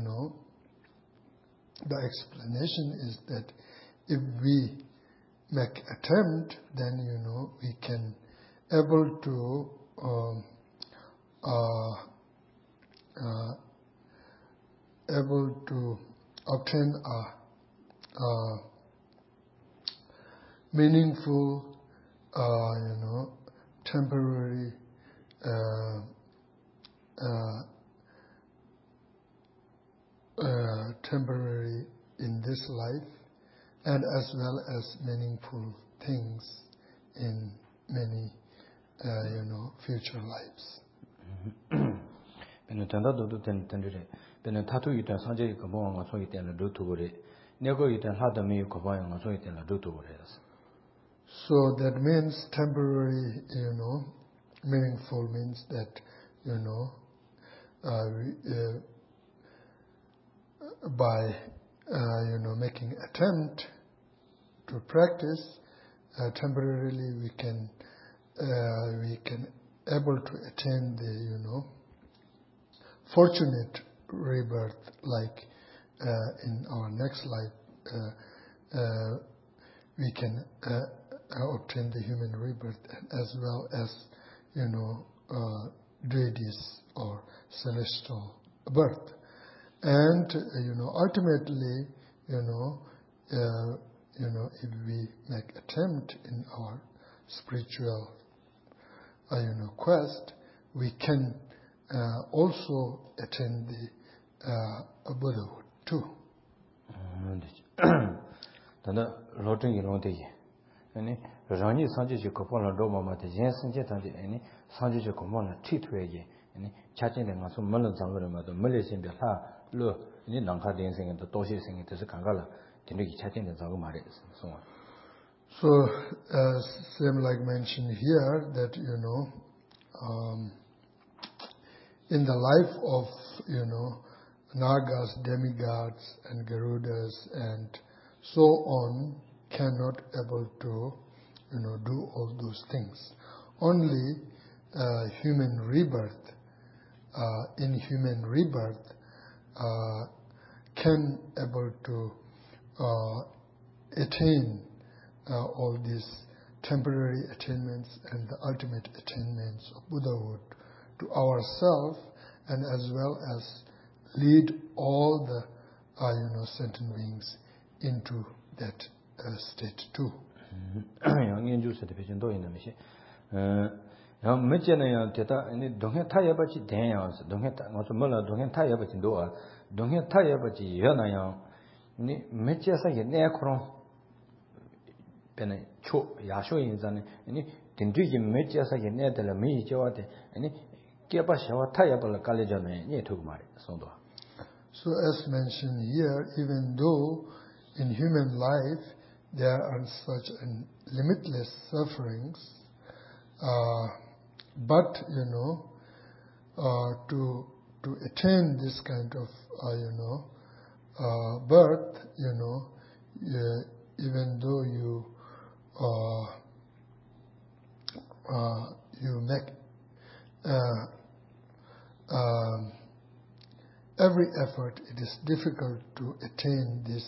the explanation is that if we make attempt, then we can able to obtain a meaningful, temporary in this life, and as well as meaningful things in many, future lives. So that means temporary, meaningful means that, by, making attempt to practice, temporarily we can able to attain the, fortunate rebirth, like in our next life, we can obtain the human rebirth, as well as, deities or celestial birth. And, ultimately, if we make attempt in our spiritual, quest, we can also attain the Buddhahood too. Rani Sanji Kopala Doma Mata Yen Sanjitani, any Sanji Komona, Titway, any chatting and also Mulan Zangarama, the Malaysian Bela, Lu, any Lanka dancing and the Toshi singing to the Kangala, Tiniki chatting and Zagamaris, and so on. So, same like mentioned here, that, in the life of, Nagas, demigods, and Garudas, and so on, cannot able to, do all those things. Only human rebirth, in human rebirth, can able to attain all these temporary attainments and the ultimate attainments of Buddhahood to ourselves, and as well as lead all the, sentient beings into that state too. 딘드기 메지아사게 내들 메이죠데 아니 깨바 샤와 타야벌 깔레잖아요. 예 두고 말이 손도. So as mentioned here, even though in human life there are such limitless sufferings, but to attain this kind of birth, even though you make every effort, it is difficult to attain this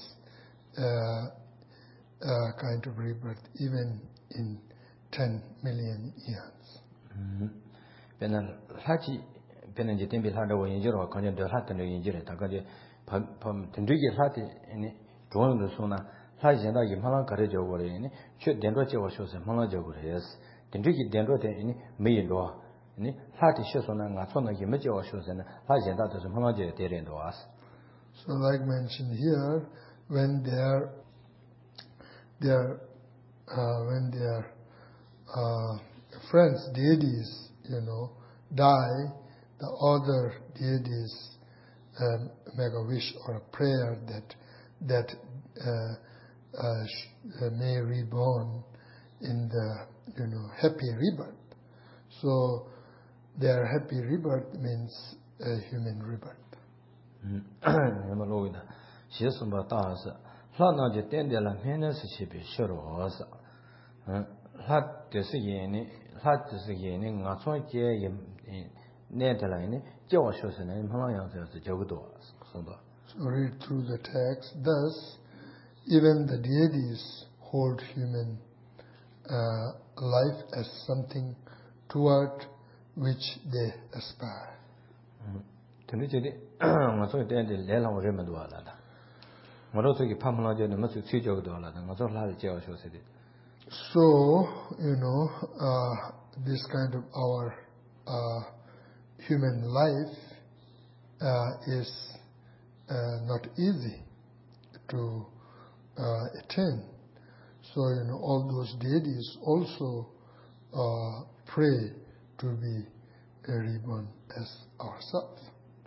kind of rebirth, even in 10 million years. Benar haji benar jitin bi hada wa yinjiro kanjen de hatta ne yinjire ta kaje pam tindrigi hati ni don de sona haji jenda yi malang kare jo gore ni chue dendro che wa shose malang jo gore yes tindrigi dendro de ni me yin do ni hati she sona nga sona yi me je wa shose na haji jenda de malang je de ren do as. So like mentioned here, when their friends, deities, die, the other deities make a wish or a prayer that may reborn in the happy rebirth. So their happy rebirth means a human rebirth. So read through the text. Thus, even the deities hold human life as something toward which they aspire. So, this kind of our human life is not easy to attain. So, all those deities also pray to be reborn as ourselves.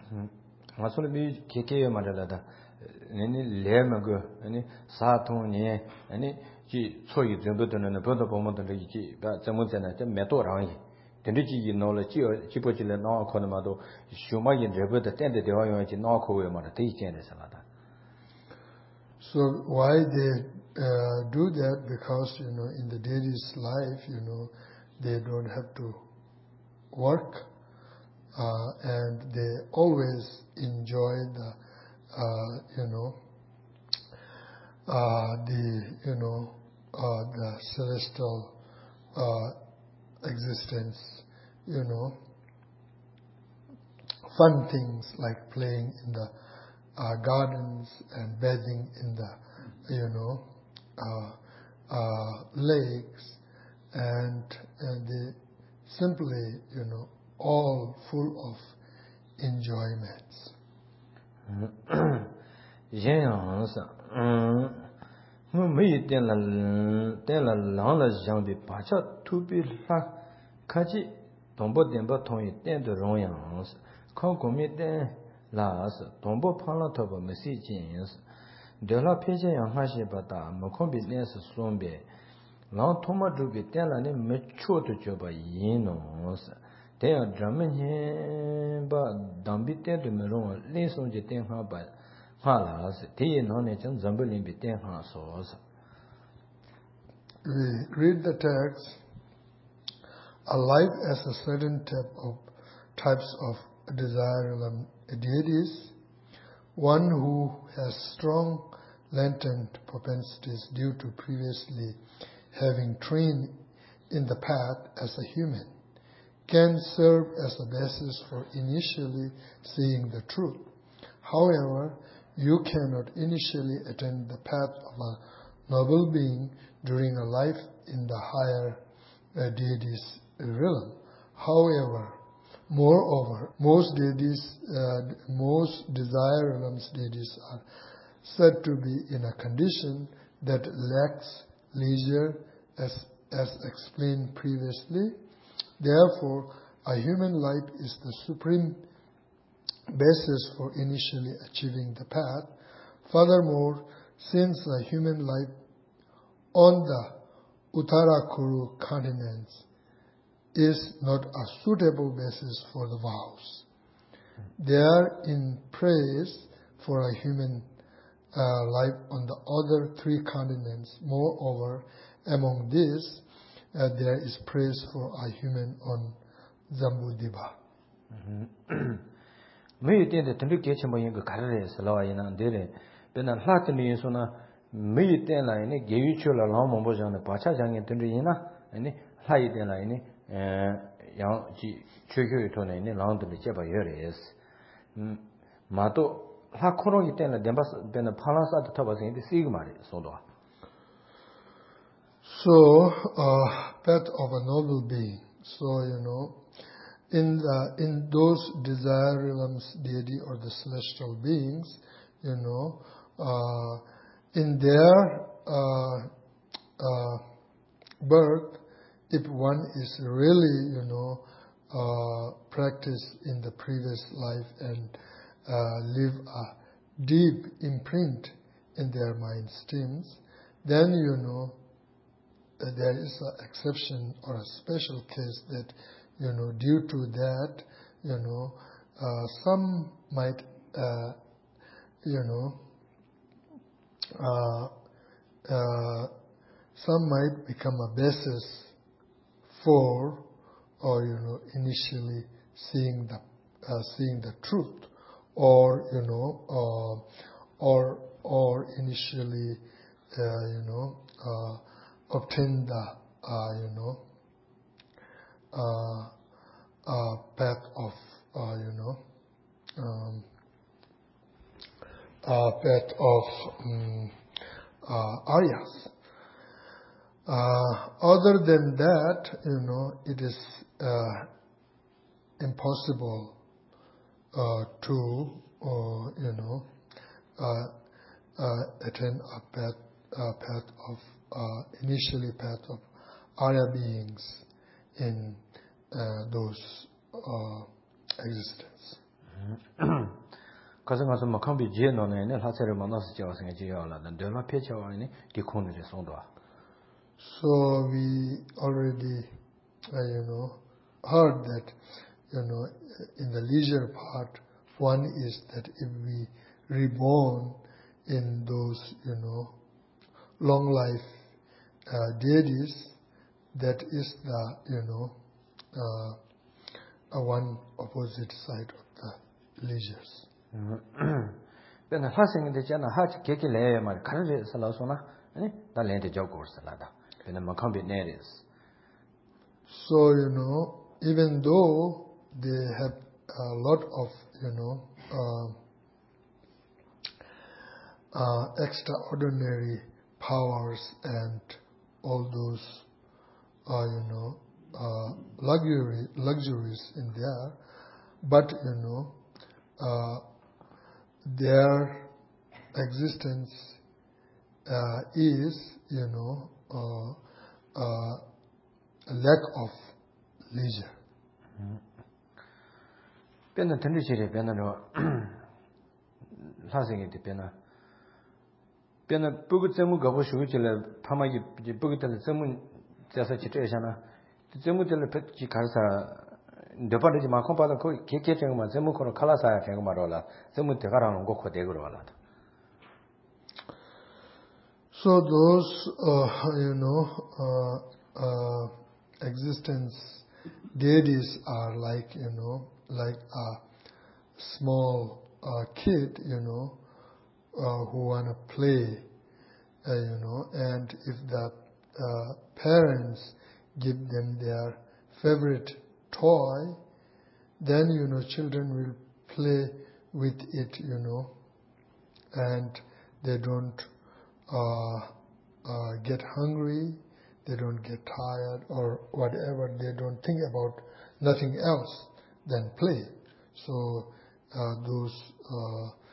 So why they do that? Because in the deity's life, they don't have to work, and they always enjoy the celestial existence, fun things like playing in the gardens and bathing in the lakes, and they simply all full of enjoyments. We read the text. Alive as a certain types of desirable deities, one who has strong latent propensities due to previously having trained in the path as a human, can serve as a basis for initially seeing the truth. However, you cannot initially attain the path of a noble being during a life in the higher deities realm. However, moreover, most desire realms deities are said to be in a condition that lacks leisure as as explained previously. Therefore, a human life is the supreme basis for initially achieving the path. Furthermore, since a human life on the Uttarakuru continents is not a suitable basis for the vows, they are in praise for a human life on the other three continents. Moreover, among these, there is praise for a human on Jambudvipa. Me tende tendu keche mo yin ga karare salawa yin an dere bena hlat ni sona me ten la yin ge yu chula la mo bo jang ba cha jang yin tendu yin na ni hla yi den la yin yang ji chue chue to ne ni lang de je ba ye re es ma to hla khoro yi ten la den ba bena phala sa ta ba sin de sig ma re so do. So, path of a noble being. So, in those desire realms, deity or the celestial beings, in their birth, if one is really, practice in the previous life and leave a deep imprint in their mind streams, then, there is an exception or a special case that, due to that, some might, some might become a basis for, or initially seeing the truth, or or initially, obtain the path of path of Aryas. Other than that, it is impossible to attain a path of initially path of Arya beings in those existence. Kaza ma kambi je no ne la sere ma nas jawa singa je ya la de la pye chawa ni di khon de song do. So we already heard that in the leisure part, one is that if we reborn in those long life deities, that is the one opposite side of the leisures. Then ha sing de jana ha ke ke le ma karare sala so na da len de jaw ko sala da then ma kan bi ne is. So even though they have a lot of extraordinary powers and all those luxuries in there, but their existence is a lack of leisure. Pena tendu chire pena ro la sing de pena bugu zemu ga bo shu chile phama ji bugu de zemu jasa chi te shana zemu de le pet ji kar sa de pa de ma khon pa ko ke ke cheng ma zemu ko khala sa ya cheng ma ro la zemu de ga rang go kho de go la. So those existence deities are like like a small kid who wanna play, and if the parents give them their favorite toy, then children will play with it, and they don't get hungry, they don't get tired or whatever, they don't think about nothing else than play. So those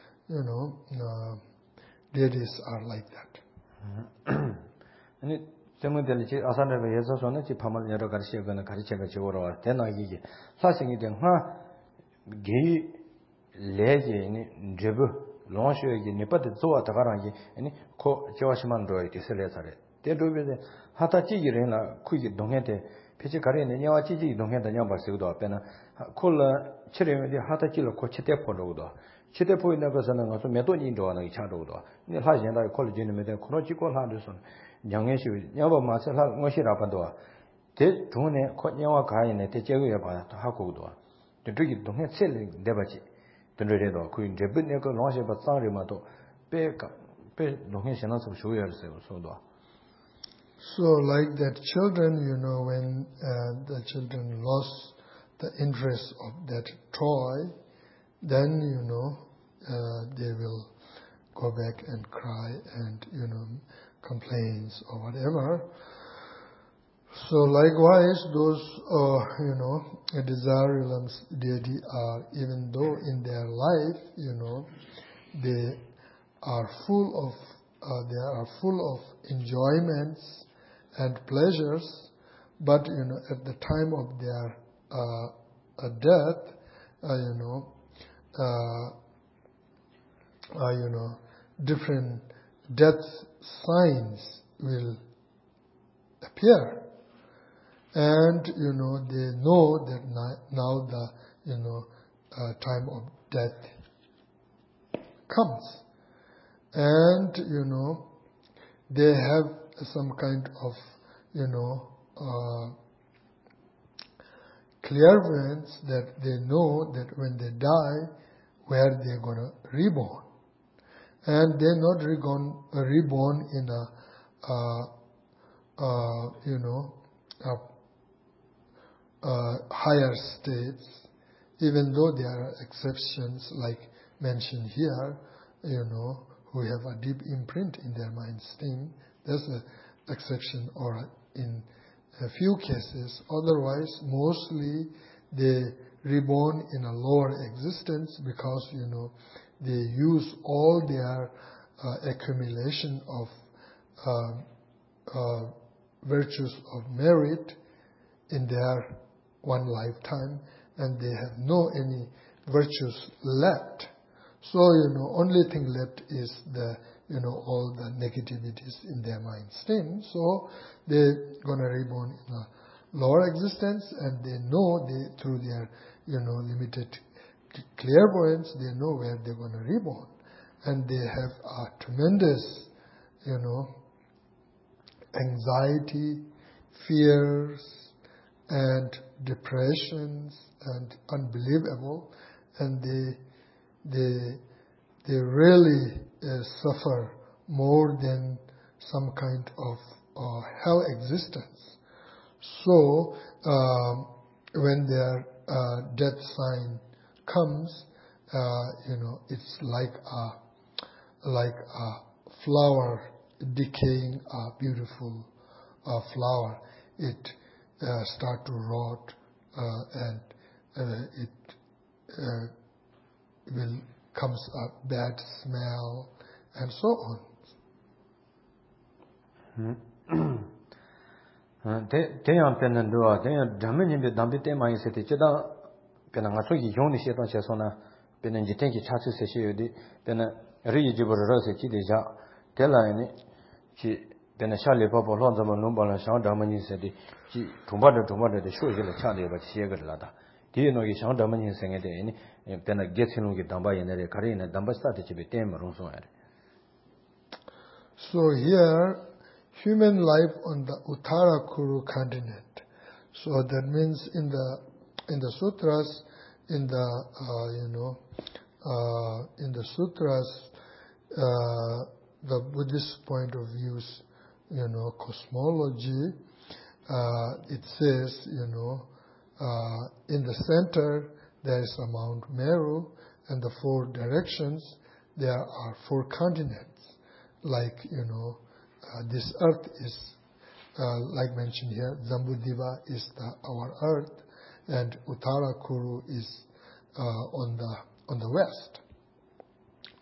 deities are like that. And 세문들이 아산레베 예서서는 지 파말 여러 가지가 가르쳐가 지고로 대나기기 사생이 된하 게 레제니 제부 롱쇼에게 네빠데 조와 다가라기 아니 코 저와시만 로이 디셀레사레 대도베데 하타지기레나 쿠기 동해데 피지 가레네 냐와 지지 동해다 냐바스고도 앞에나 콜라 치레메디 하타지로 코치테 포로도 치테 포이나 것은 가서 메도니 도와는 차도도 근데 사진다 콜리지는 메데 코로지콜 하도선 양해시 냐바 마살라 것이라반도 대 중에 냐와 가이네 대제고에 봐 하고도 되게 동해 셀 내바지 드르레도 그 이제 bed내가 롱시 바상리마도 빼가 빼 동해 신나서 쇼여서요 소도. So like that children, when the children lost the interest of that toy, then, they will go back and cry and, complaints or whatever. So likewise, those, desire deity are, even though in their life, they are full of enjoyments and pleasures, but at the time of their death, different death signs will appear, and they know that now the time of death comes, and they have some kind of clairvoyance that they know that when they die, where they're going to reborn. And they're not reborn in higher states, even though there are exceptions like mentioned here, who have a deep imprint in their mind stream. There's an exception, or in a few cases. Otherwise, mostly they reborn in a lower existence because, they use all their accumulation of virtues of merit in their one lifetime, and they have no any virtues left. So, only thing left is the, all the negativities in their mind stream. So, they're going to reborn in a lower existence, and they know through their, limited clairvoyance, they know where they're going to reborn. And they have a tremendous, anxiety, fears, and depressions, and unbelievable, and they really suffer more than some kind of hell existence. So when their death sign comes, it's like a flower decaying, a beautiful flower. It start to rot, and it will comes a bad smell, and so on. 대양 변는도 대양 담면님도 담비때 많이 세대 제가 변한 거 속이 용의 시도 제소나 변은 이제 tenki 차츠 세시요디 변은 리지버러서 지대자 대라니 지 변은 샬레바보 론자만 논발은 상담만이 세대 지 동바르데 쇼지를 차대가 시에거라다 뒤에노기 상담만이 생에 되니 변은 게츠노기 담바이네레 가리네 담바스타데 집에 때마롱소야. So here, human life on the Uttarakuru continent. So that means in the sutras, in the sutras, the Buddhist point of view, cosmology, it says, in the center there is a Mount Meru, and the four directions there are four continents. Like, this earth is, like mentioned here, Jambudvipa is our earth, and Uttarakuru is on the west.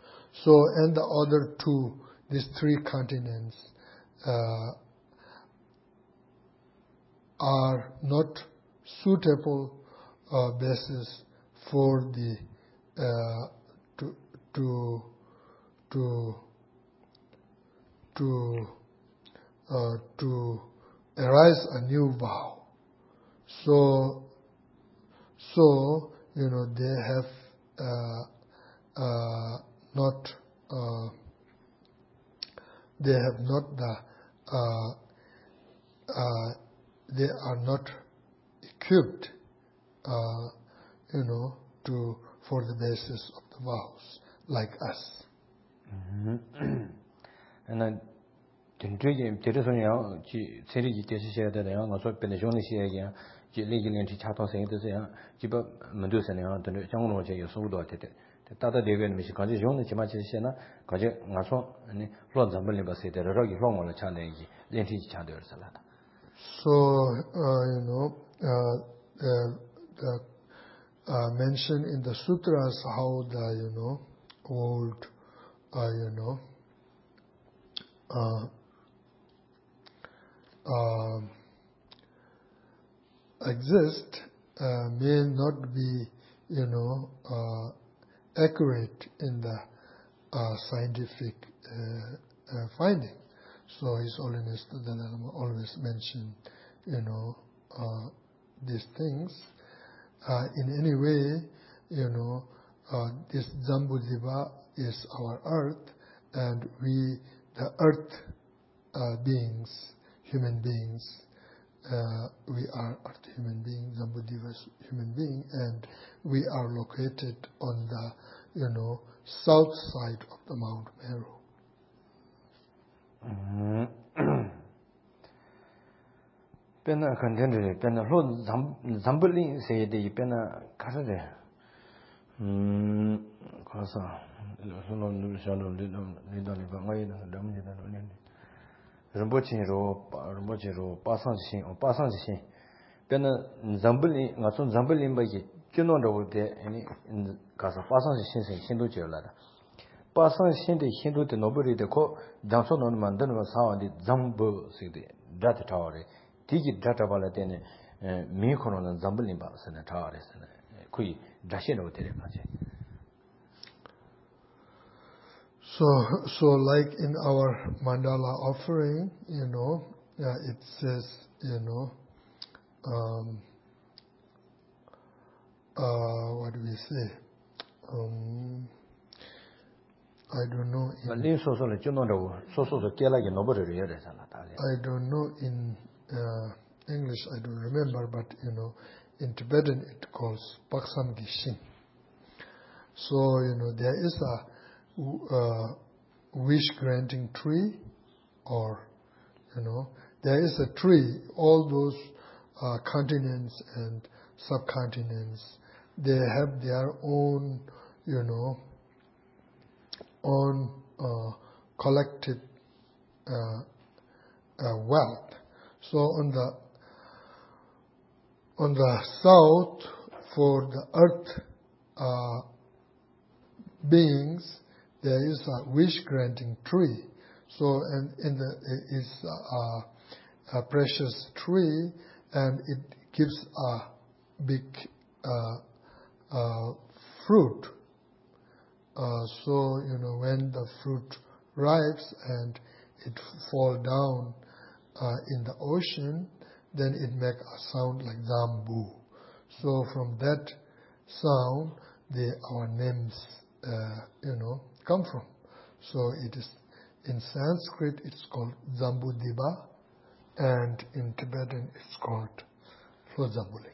So, and the other two, these three continents, are not suitable basis for the to arise a new vow. So they have not they are not equipped for the basis of the vows like us. And then mention in the sutras how the old exist may not be accurate in the scientific finding. So His Holiness the Dalai Lama always mention these things. In any way, this Jambudvipa is our earth, and we, the earth beings, human beings, we are earth human beings, Jambudvipa is human being, and we are located on the, south side of the Mount Meru. Pena contendere, pena lo zambuli say the pena carade. Cosa, lo non sono lidoni bangai da damni da non. Rumbochiro, passansin, or passansin. Pena zambuli, not some zambuli by Juno de any in Casa Passansin, Hindu Gelada. Passansin, the Hindu, the nobody, the co, Johnson on Mandan was how the Zambu city, that tower. Tiki data valatene Mikono and Zambulimba senators and Kui Dashino Telemaji. So like in our mandala offering, it says, what do we say? I don't know. I don't know in English, I don't remember, but in Tibetan it calls Paksam Gishin. So there is a wish granting tree, or there is a tree. All those continents and subcontinents, they have their own collected wealth. So on the south, for the earth beings, there is a wish granting tree. So it's a precious tree, and it gives a big fruit. So when the fruit ripes and it fall down in the ocean, then it make a sound like zambu. So from that sound, our names, come from. So it is in Sanskrit it's called Jambudvipa, and in Tibetan it's called Lozambuli.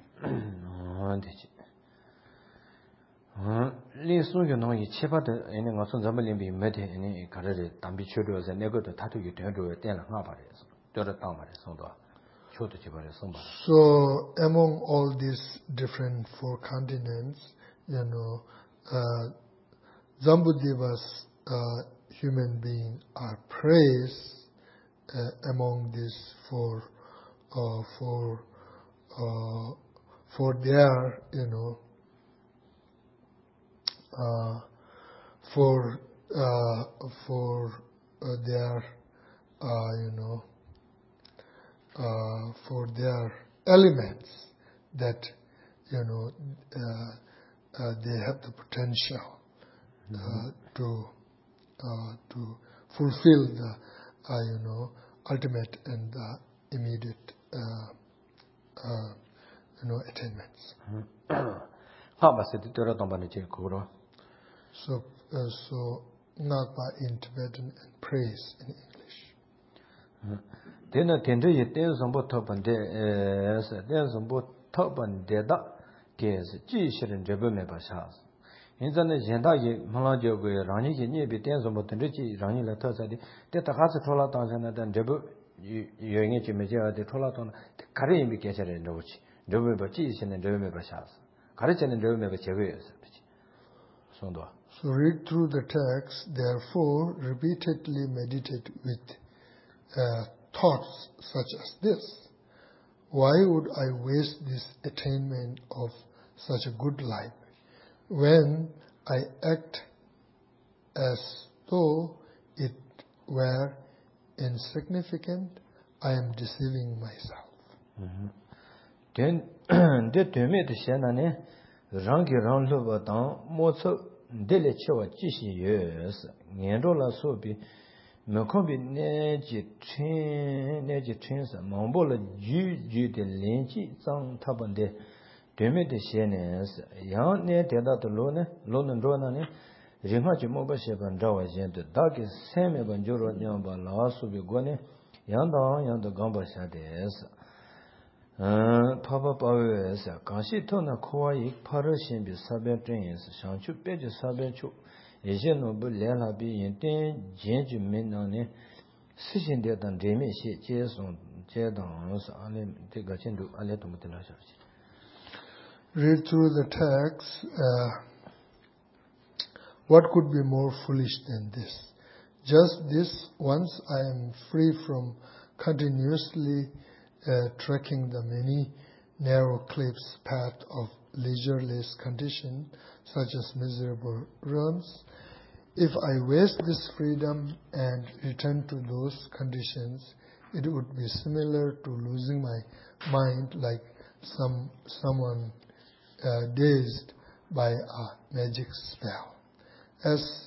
So among all these different four continents, Jambudvipa's human beings are praised among these four for their for their elements that, they have the potential to fulfill the, ultimate and immediate, attainments. So Ngakpa in Tibetan and praise in English. Then tender ten sombo topande ten sombo topande da tes ji shiren jebe me bashas. In the Jenda Malajo Rani Nibi ten sombo tendici Rani la tasa de Takas Trola Tanzana than Jebu Yoingi Major de Trolaton Karim became in Rochi, Jebe Bachis and Jebe Bashas. Karichan and Jebe Bachevias. Sondo. So read through the text, therefore repeatedly meditate with thoughts such as this. Why would I waste this attainment of such a good life when I act as though it were insignificant? I am deceiving myself. Then the Tumit Shanane Rangi Ranlovatan Mozo Dele Chewa Jishi years, Niendola Sobi, Mekombi Neji Twins, Mambola Ju de Linji, Zang Tabande, Tumit Shanes, Yan Ne Deda Lone, Lone Ronane, Rimaji Mobashep and Jawa Gent, Dagi Semi Banjuro Nyamba, La Subi Gone, Yanda Yanda Gamba Shades. Papa Powers, Kashitona Koi, Parashin be Sabian trains, Shanchu Page Sabianchu, Ejeno Bulela be in ten, Genji Minone, Sishin dead and Jamie, she Jason, Jedons, Alim, Tegachin to Aletomutila. Read through the text. What could be more foolish than this? Just this, once I am free from continuously trekking the many narrow cliffs path of leisureless condition, such as miserable realms. If I waste this freedom and return to those conditions, it would be similar to losing my mind like someone dazed by a magic spell. As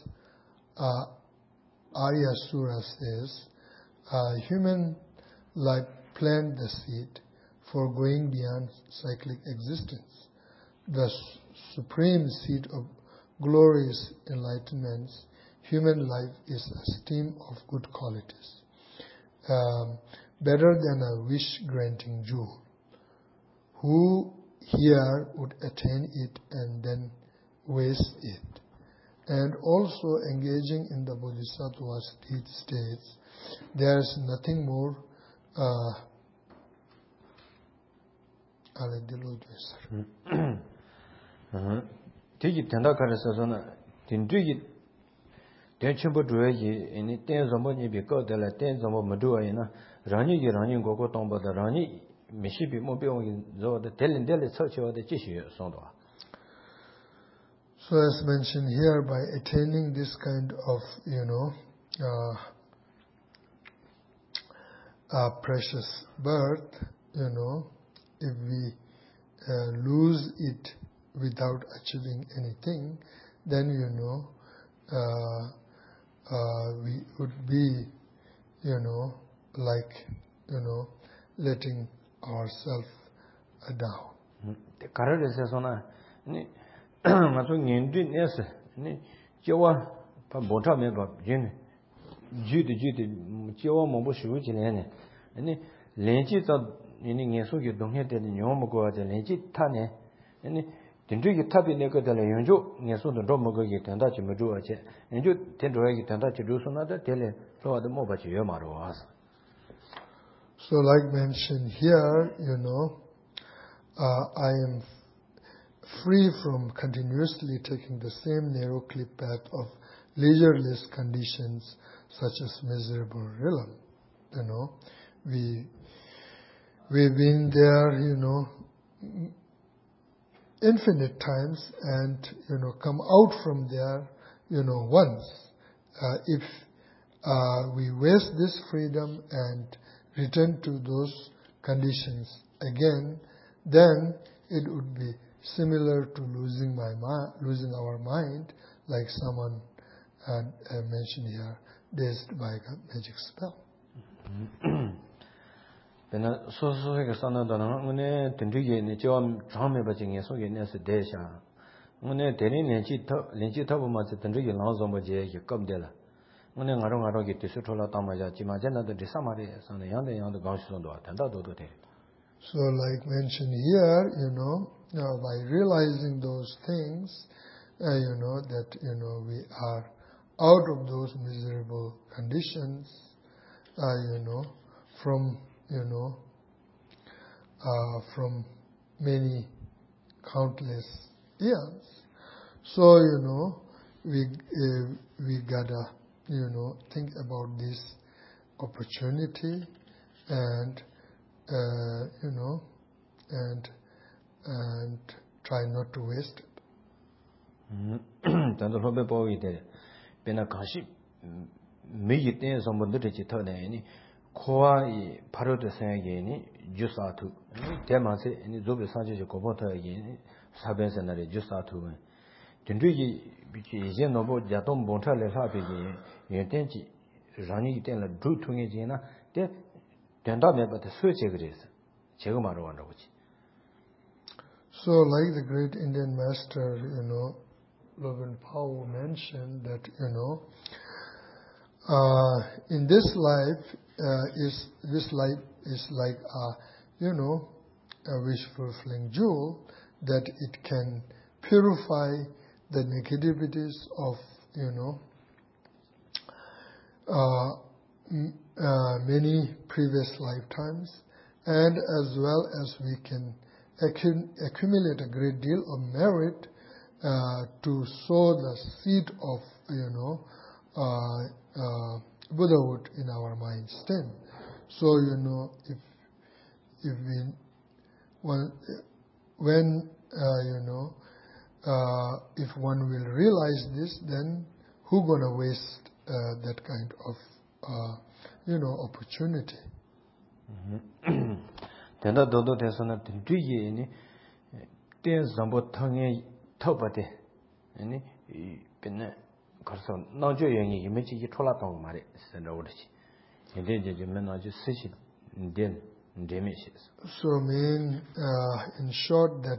Arya Sura says, human life plant the seed for going beyond cyclic existence. The supreme seed of glorious enlightenments, human life is a stream of good qualities, better than a wish-granting jewel. Who here would attain it and then waste it? And also engaging in the Bodhisattva states, there is nothing more Tiki Tenda Karasazona, Tindrigi, Tenchimbo Druegi, and it tens of money because the tens of Maduaina, Rani Goko Tomba, the Rani, Mishipi Mobile, the telling Delhi search of the tissue, Sondo. So as mentioned here, by attaining this kind of, precious birth, if we lose it without achieving anything, then we would be letting ourselves down. The current is on yes, Joa Pabota member, Jin, Judy, Joa Mobushu, and Lenji thought in Yesu don't hit any Yomogo at the Lenji Tane, and Tindriki Tabi Neko de Leonjo, Yesu the Romogo and Dutch Madua, and you tend to get and Dutch do some other tele, so the Mobachi Yomaro was. So, like mentioned here, I am free from continuously taking the same narrow cliff path of leisureless conditions such as miserable realm. We've been there, infinite times and, come out from there, once. If we waste this freedom and return to those conditions again, then it would be similar to losing our mind, like someone had mentioned here, dazed by a magic spell. Bena so ke sana da na ngone tindri ni jo chame ba jing so ge ne se de sha ngone de ni len ji ta ma se tindri ge lang zo ma je ge kam de la ngone ngaro ge ti su thola ta ma ja ji ma jan da de sa ma de sa ne yang de gang shi do ta da do de. So like mentioned here, by realizing those things, that we are out of those miserable conditions, from many countless years. So we gotta think about this opportunity and try not to waste it. Tanto lobe po ide bena kashi mi yite sombondo de chita ni koa I paro de senge ni jusatu de ma se ni zobe sanje je gobo ta ni saben senare jusatu dindu yi bi ji je no bo ja dong bon ta le sa bi ji yin den ji ran yi den la du tu nge ji na de den da me ba de sue je gre se 제가 말로 한다고 지. So like the great Indian master, Loben Pao mentioned that, in this life, this life is like a wish-fulfilling jewel, that it can purify the negativities of, many previous lifetimes, and as well as we can accumulate a great deal of merit to sow the seed of Buddhahood in our mind stem. So if one will realize this, then who gonna waste that kind of opportunity? Tenda dodo desana tindriye ni ten zambo thange thobate ni penne karso najo yengi imeji ki thola taw mare senda wodchi inde je mena ju sishi den ndeme shi. So mean in short that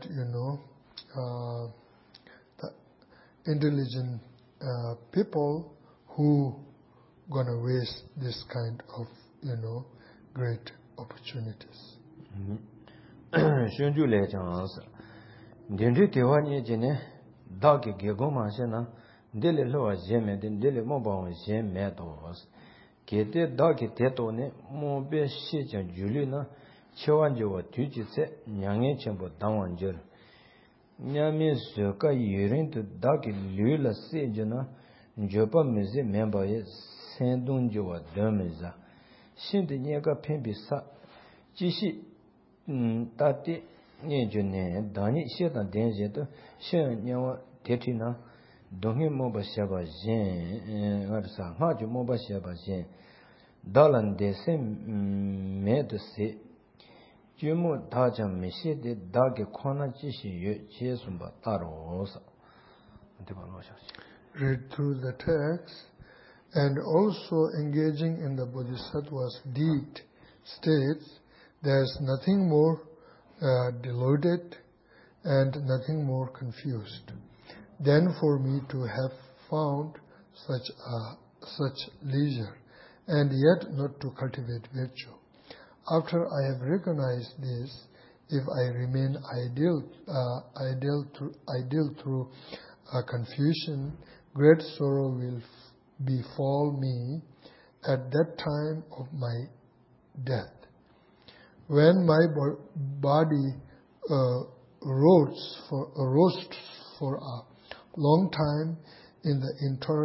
the intelligent people who gonna waste this kind of great opportunities. Shunju le chance dendri dewa ni jene da ge ge go ma she na dele lo wa je me den dele mo ba wa je me do ge de da ge de to ne mo be shi jan ju li na chewan je wa tu ji se nyang ye chen bo dang wan je nya me se ka yiren de da ge lu la se je na je pa me se me ba ye sen dong je wa de me za shin de nye ga pen bi sa ji shi ta ti nye ju ne da ni she da den je de shen nya wa de ti na dong he mo ba sha ba jin ga sa ha ju mo ba sha ba jin da lan de se me de se ju mo da jam me she de da ge khona ji shi ye che sun ba ta ro sa de ba lo sha. Read through the text. And also engaging in the Bodhisattva's deed states there is nothing more deluded and nothing more confused than for me to have found such leisure and yet not to cultivate virtue. After I have recognized this, if I remain idle through confusion, great sorrow will befall me at that time of my death. When my body roasts for a long time in the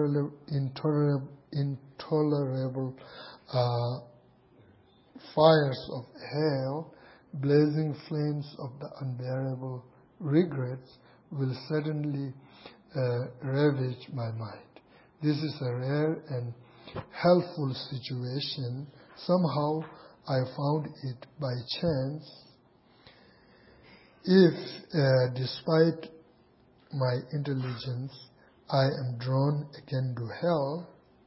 intolerable fires of hell, blazing flames of the unbearable regrets will suddenly ravage my mind. This is a rare and helpful situation. Somehow I found it by chance. If, despite my intelligence, I am drawn again to hell,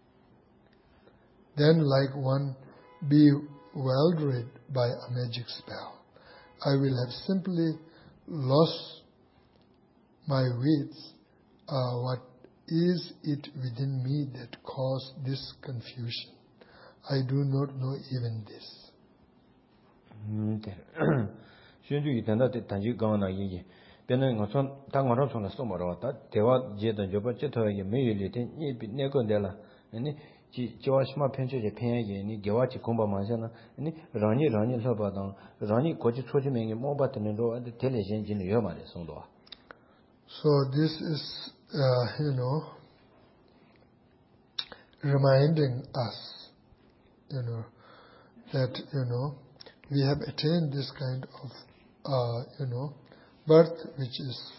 then like one bewildered by a magic spell, I will have simply lost my wits. What is it within me that caused this confusion? I do not know even this. 宣句以等到的单句刚那意义，别人我从他我从了什么了？他电话接的就把这头也没有里的，你比那个的了，你叫我什么偏这些偏也，你给我去公布嘛些呢？你让你老板当，让你过去出去没个毛把的那种，这天现金流嘛的送多。 So this is, reminding us, that, we have attained this kind of, birth which is,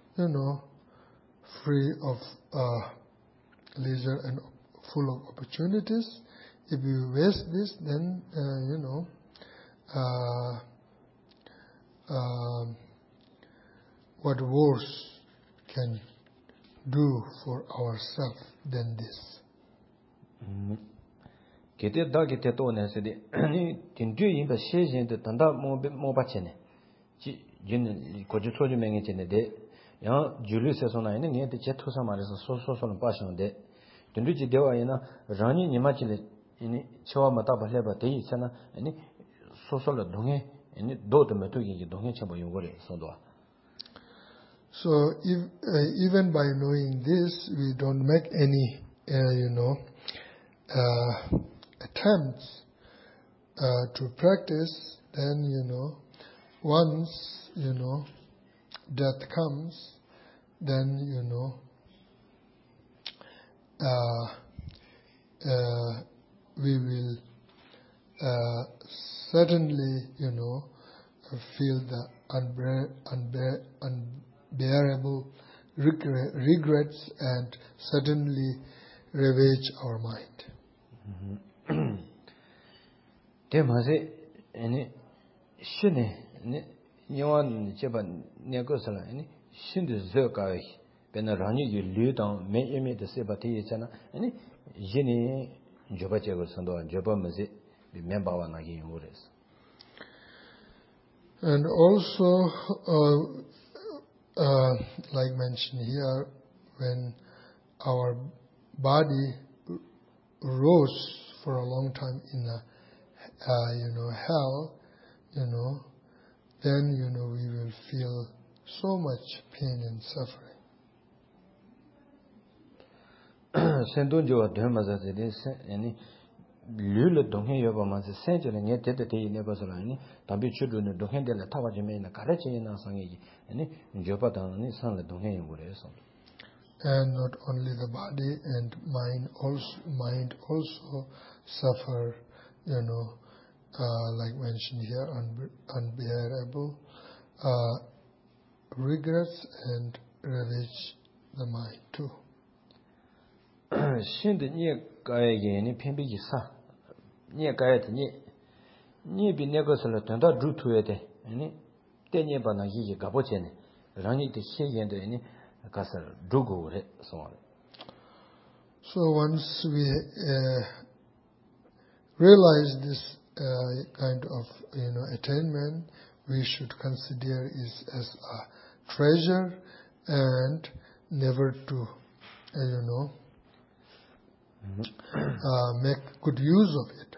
free of leisure and full of opportunities. If we waste this, then, what worse can do for ourselves than this? Kete da kete to ne se de ni tin ju yin ba xie yin de dan da mo ba chen ne ji jin ko ju cho ju meng chen de yang ju lu se so na ne ne de che to sa ma le so lo ba shang de tin ju ji de wa yin na ran ni ma chi le ni cho ma da ba le ba de yi chen na ni so le dong ye ni do de me to yin ji dong ye chen bo yong go le so do. So if, even by knowing this, we don't make any, attempts to practice, then, once, death comes, then, we will certainly, feel the unbearable regrets and suddenly ravage our mind. And also, like mentioned here, when our body rose for a long time in hell, then, we will feel so much pain and suffering. And not only the body and mind also suffer, like mentioned here, unbearable regrets and ravage the mind too. So once we realize this kind of attainment, we should consider it as a treasure and never to make good use of it.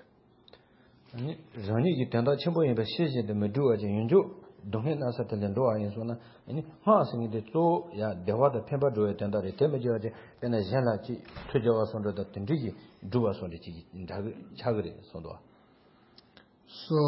Don't answer the Lendua in Sona, any passing the so, ya, the water pemper do it and the temperature, then a Zalachi, treasure us under the Tindigi, do us on the in Chagri, Soda. So,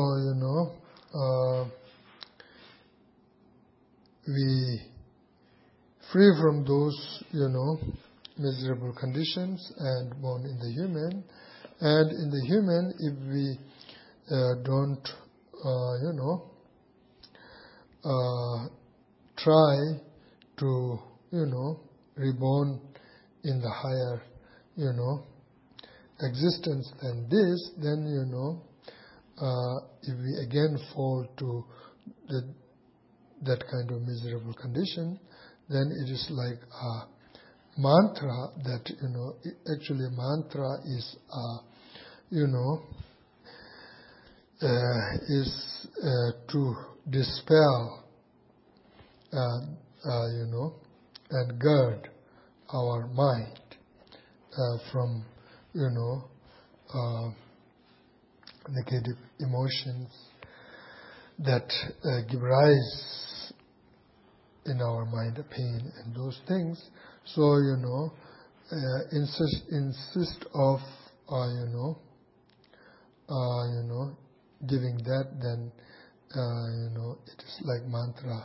we free from those, miserable conditions and born in the human. And in the human, if we don't, try to, reborn in the higher, existence than this, then, if we again fall to that kind of miserable condition, then it is like a mantra that, actually mantra is, is to dispel, and guard our mind from, negative emotions that give rise in our mind, pain and those things. So, insist of, giving that, then, it is like mantra,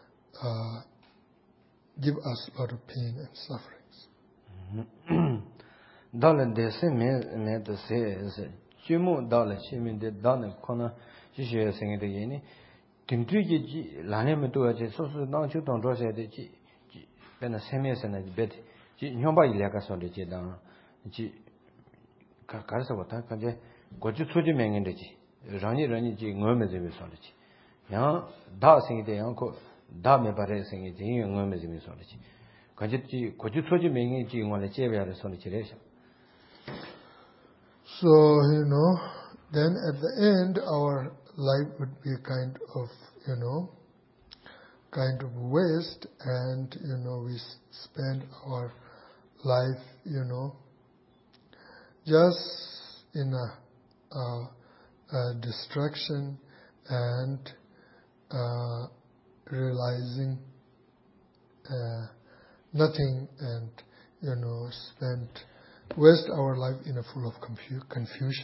give us a lot of pain and sufferings. Dale de se me de se jumu dale chimin de dane kona jishe singe de yeni dimtu ji lane me to je so so nang chu dong zhuo se de ji ben se me se ne bet ji nyomba yi le ka so de ji dang ji ka ka sa wa ta ka je go ju chu ji meng de ji rang ni ji ngo me je me so de ji yang da singe de yang ko da me ba re singe ji ngo me je me so de ji ka ji go ju chu ji meng ji ngo le je ba de so de ji le sha. So, then at the end, our life would be kind of waste, and, we spend our life, just in a distraction and realizing nothing, and, waste our life in a full of confusion.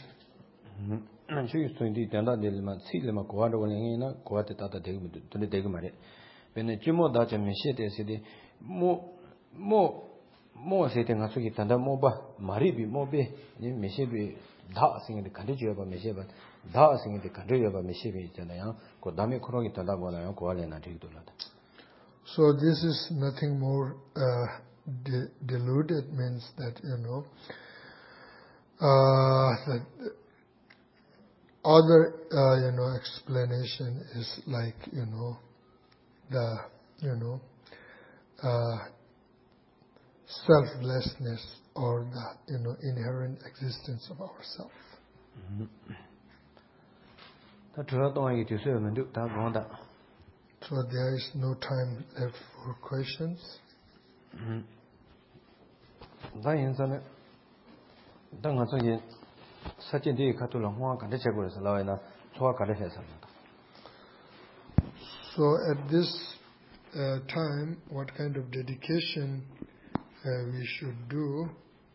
So this is nothing more deluded, means that, that other, explanation is like, the, selflessness or the, inherent existence of ourself. So there is no time left for questions. So at this time, what kind of dedication we should do?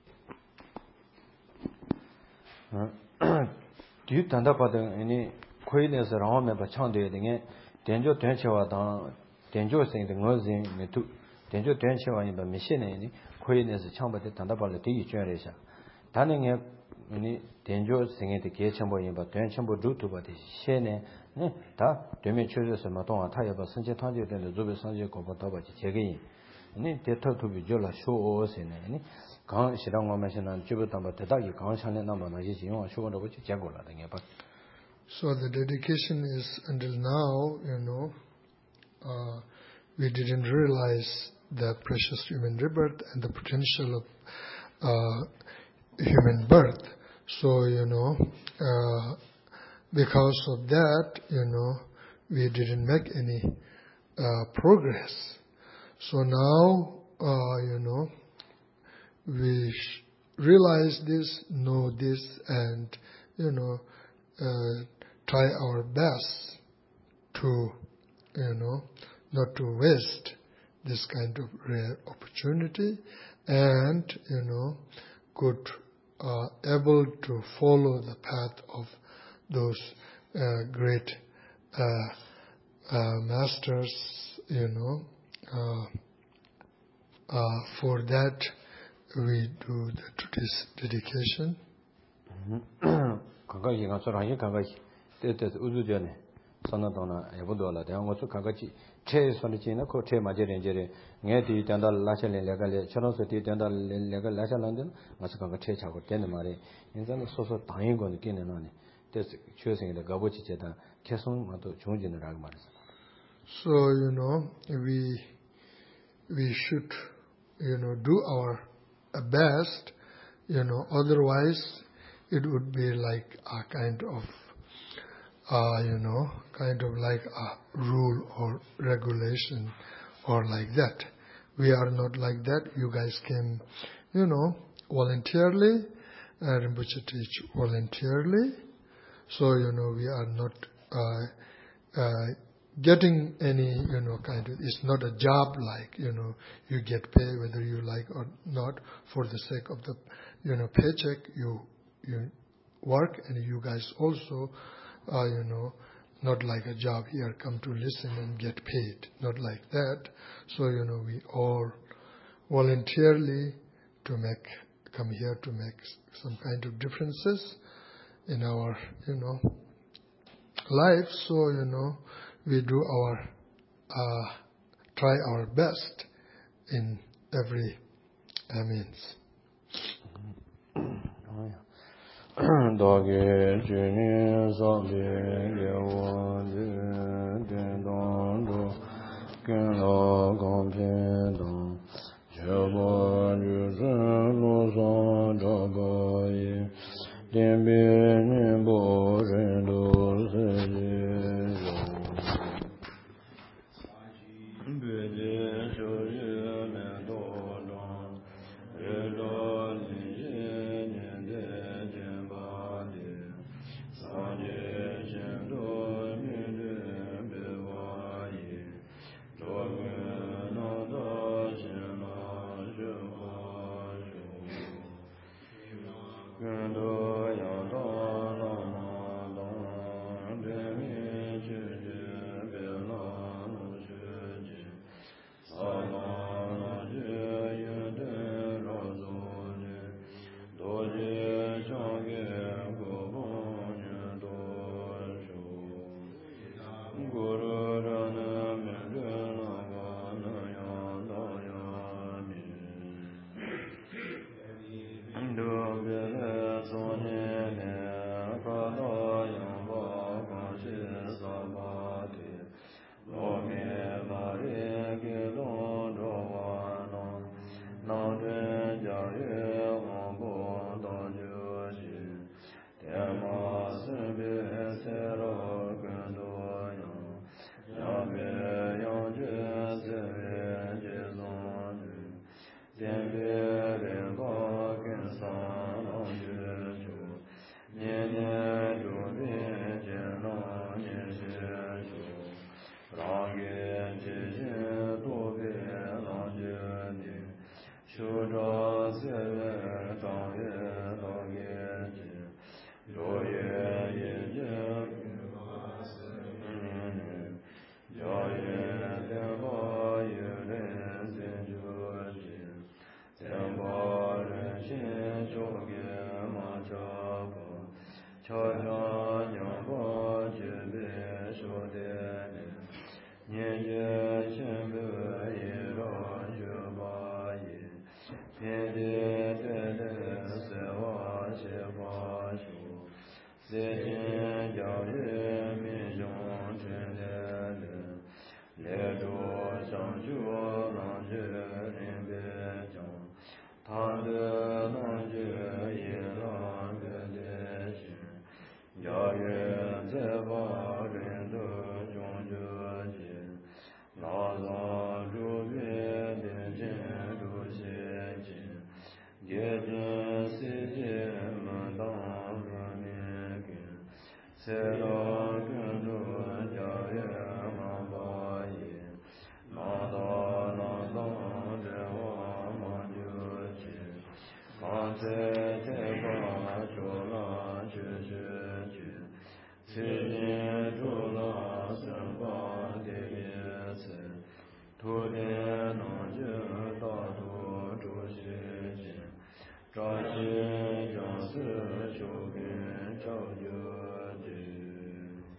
Do you tend up any quailness around me, but Chan doing it? Danger Tenchewa, danger saying the Nozing, me too. Danger Tenchewa in the machine, quailness chamber the Tandapalati generation. Tanning any danger singing the Kachambo, but Tenchambo do to what is Shene, da, Demi chooses a Maton, Tayaba, Sanjay Tanji, and the Zubi Sanjay Kopataba Chegin. Any data to be Jola show or in any. Can't sit down on mention and Jubitamba, the Dagi, can't channel number, you show which Jagola. So the dedication is, until now, we didn't realize the precious human rebirth and the potential of human birth. So, because of that, we didn't make any progress. So now, we realize this, know this, and, try our best to, not to waste this kind of rare opportunity, and, could able to follow the path of those great masters, for that we do this dedication. Sanadona, Evodola, the Angosu Kagachi, Che Sonicina, Cote Majerengere, Neti, Dandal, Lachel, Legale, Chanosati, Dandal, Legal, Lacha London, Masaka Checha, Tenemare, in some social time on the Kinanani. this choosing the Gabu Chicheta, Kesung Mato Chungin Ragmans. So, we should, do our best, otherwise it would be like a kind of, like a rule or regulation or like that. We are not like that. You guys came, voluntarily, Rinpoche teach voluntarily. So, we are not getting any, it's not a job like, you get paid whether you like or not for the sake of the, paycheck. You work, and you guys also, not like a job here, come to listen and get paid. Not like that. So, we all voluntarily come here to make some kind of differences in our, life. So, we do try our best in every means. Doggy Junior Zombie Dondo Kilo Compendon Jabo Juzo Luzon Joboy Dimbi Nimbo Rendo Bede Shoyu Mendodon Redo Nije Jembade Sanje Jendo Mide Bewaye Dogen Nanda Jena Jebashu Gendo Yanda Lama Dan Demi Juje Belan Juje Salana Jeye De Razone Doje Change Gobonye Dojo Guru Rana Mendena Gana Yanda Yami Do Bele Sonye Ne Kada Yamba Kanshi Sabati Lomi Bari Gilon Dovano Nande Jaye Wambo Danjuji Tema Simbi Sero Gendoyan Yabe Yanje Zeve Jizonju Dembe Rimba Kinsan Anjuju Nye Dubi Jeno Nishishu Rangi Jijin Dubi Lanjuni Shuja Seve Tangye Langeji Doye Yeje Jaye Demba Yeren Zinjuji Demba Renshin Choge Machapa Chaja Nyamba Jebe Shodene Nye Shembe Yera Jebaye Pede Tede Sewa Sheba Shu Sejin Jaye Mijon Tendele Ledo Shangju Nanje Rinbe Jan Tande Nanje Yera Gede Shin Jaye Zeba Rindo Jongju Jin Nazan Jubi Dijin Dushi Jin Gejin Sijin Mandan Runikin Sera Kundu Jaye Mambaye Nada Nada Dewa Manjuji Kante Teba Chola Chuchuji Sijin Chola Semba Deyese Tudin Nanje Dadu Chushi Trashi Jansu Shubin Chaujuji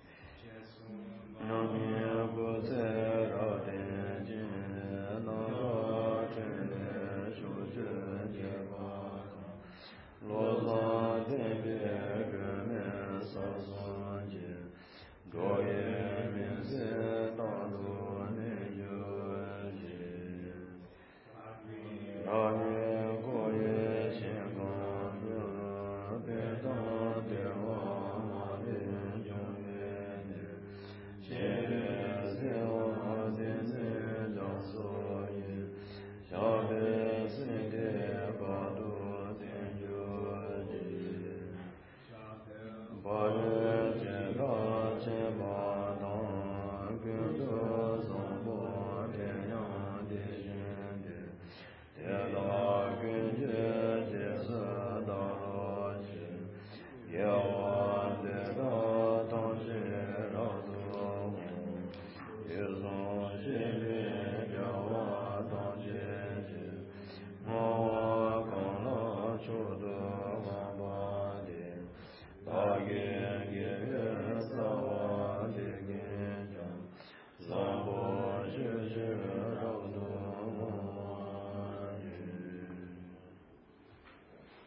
Bhagye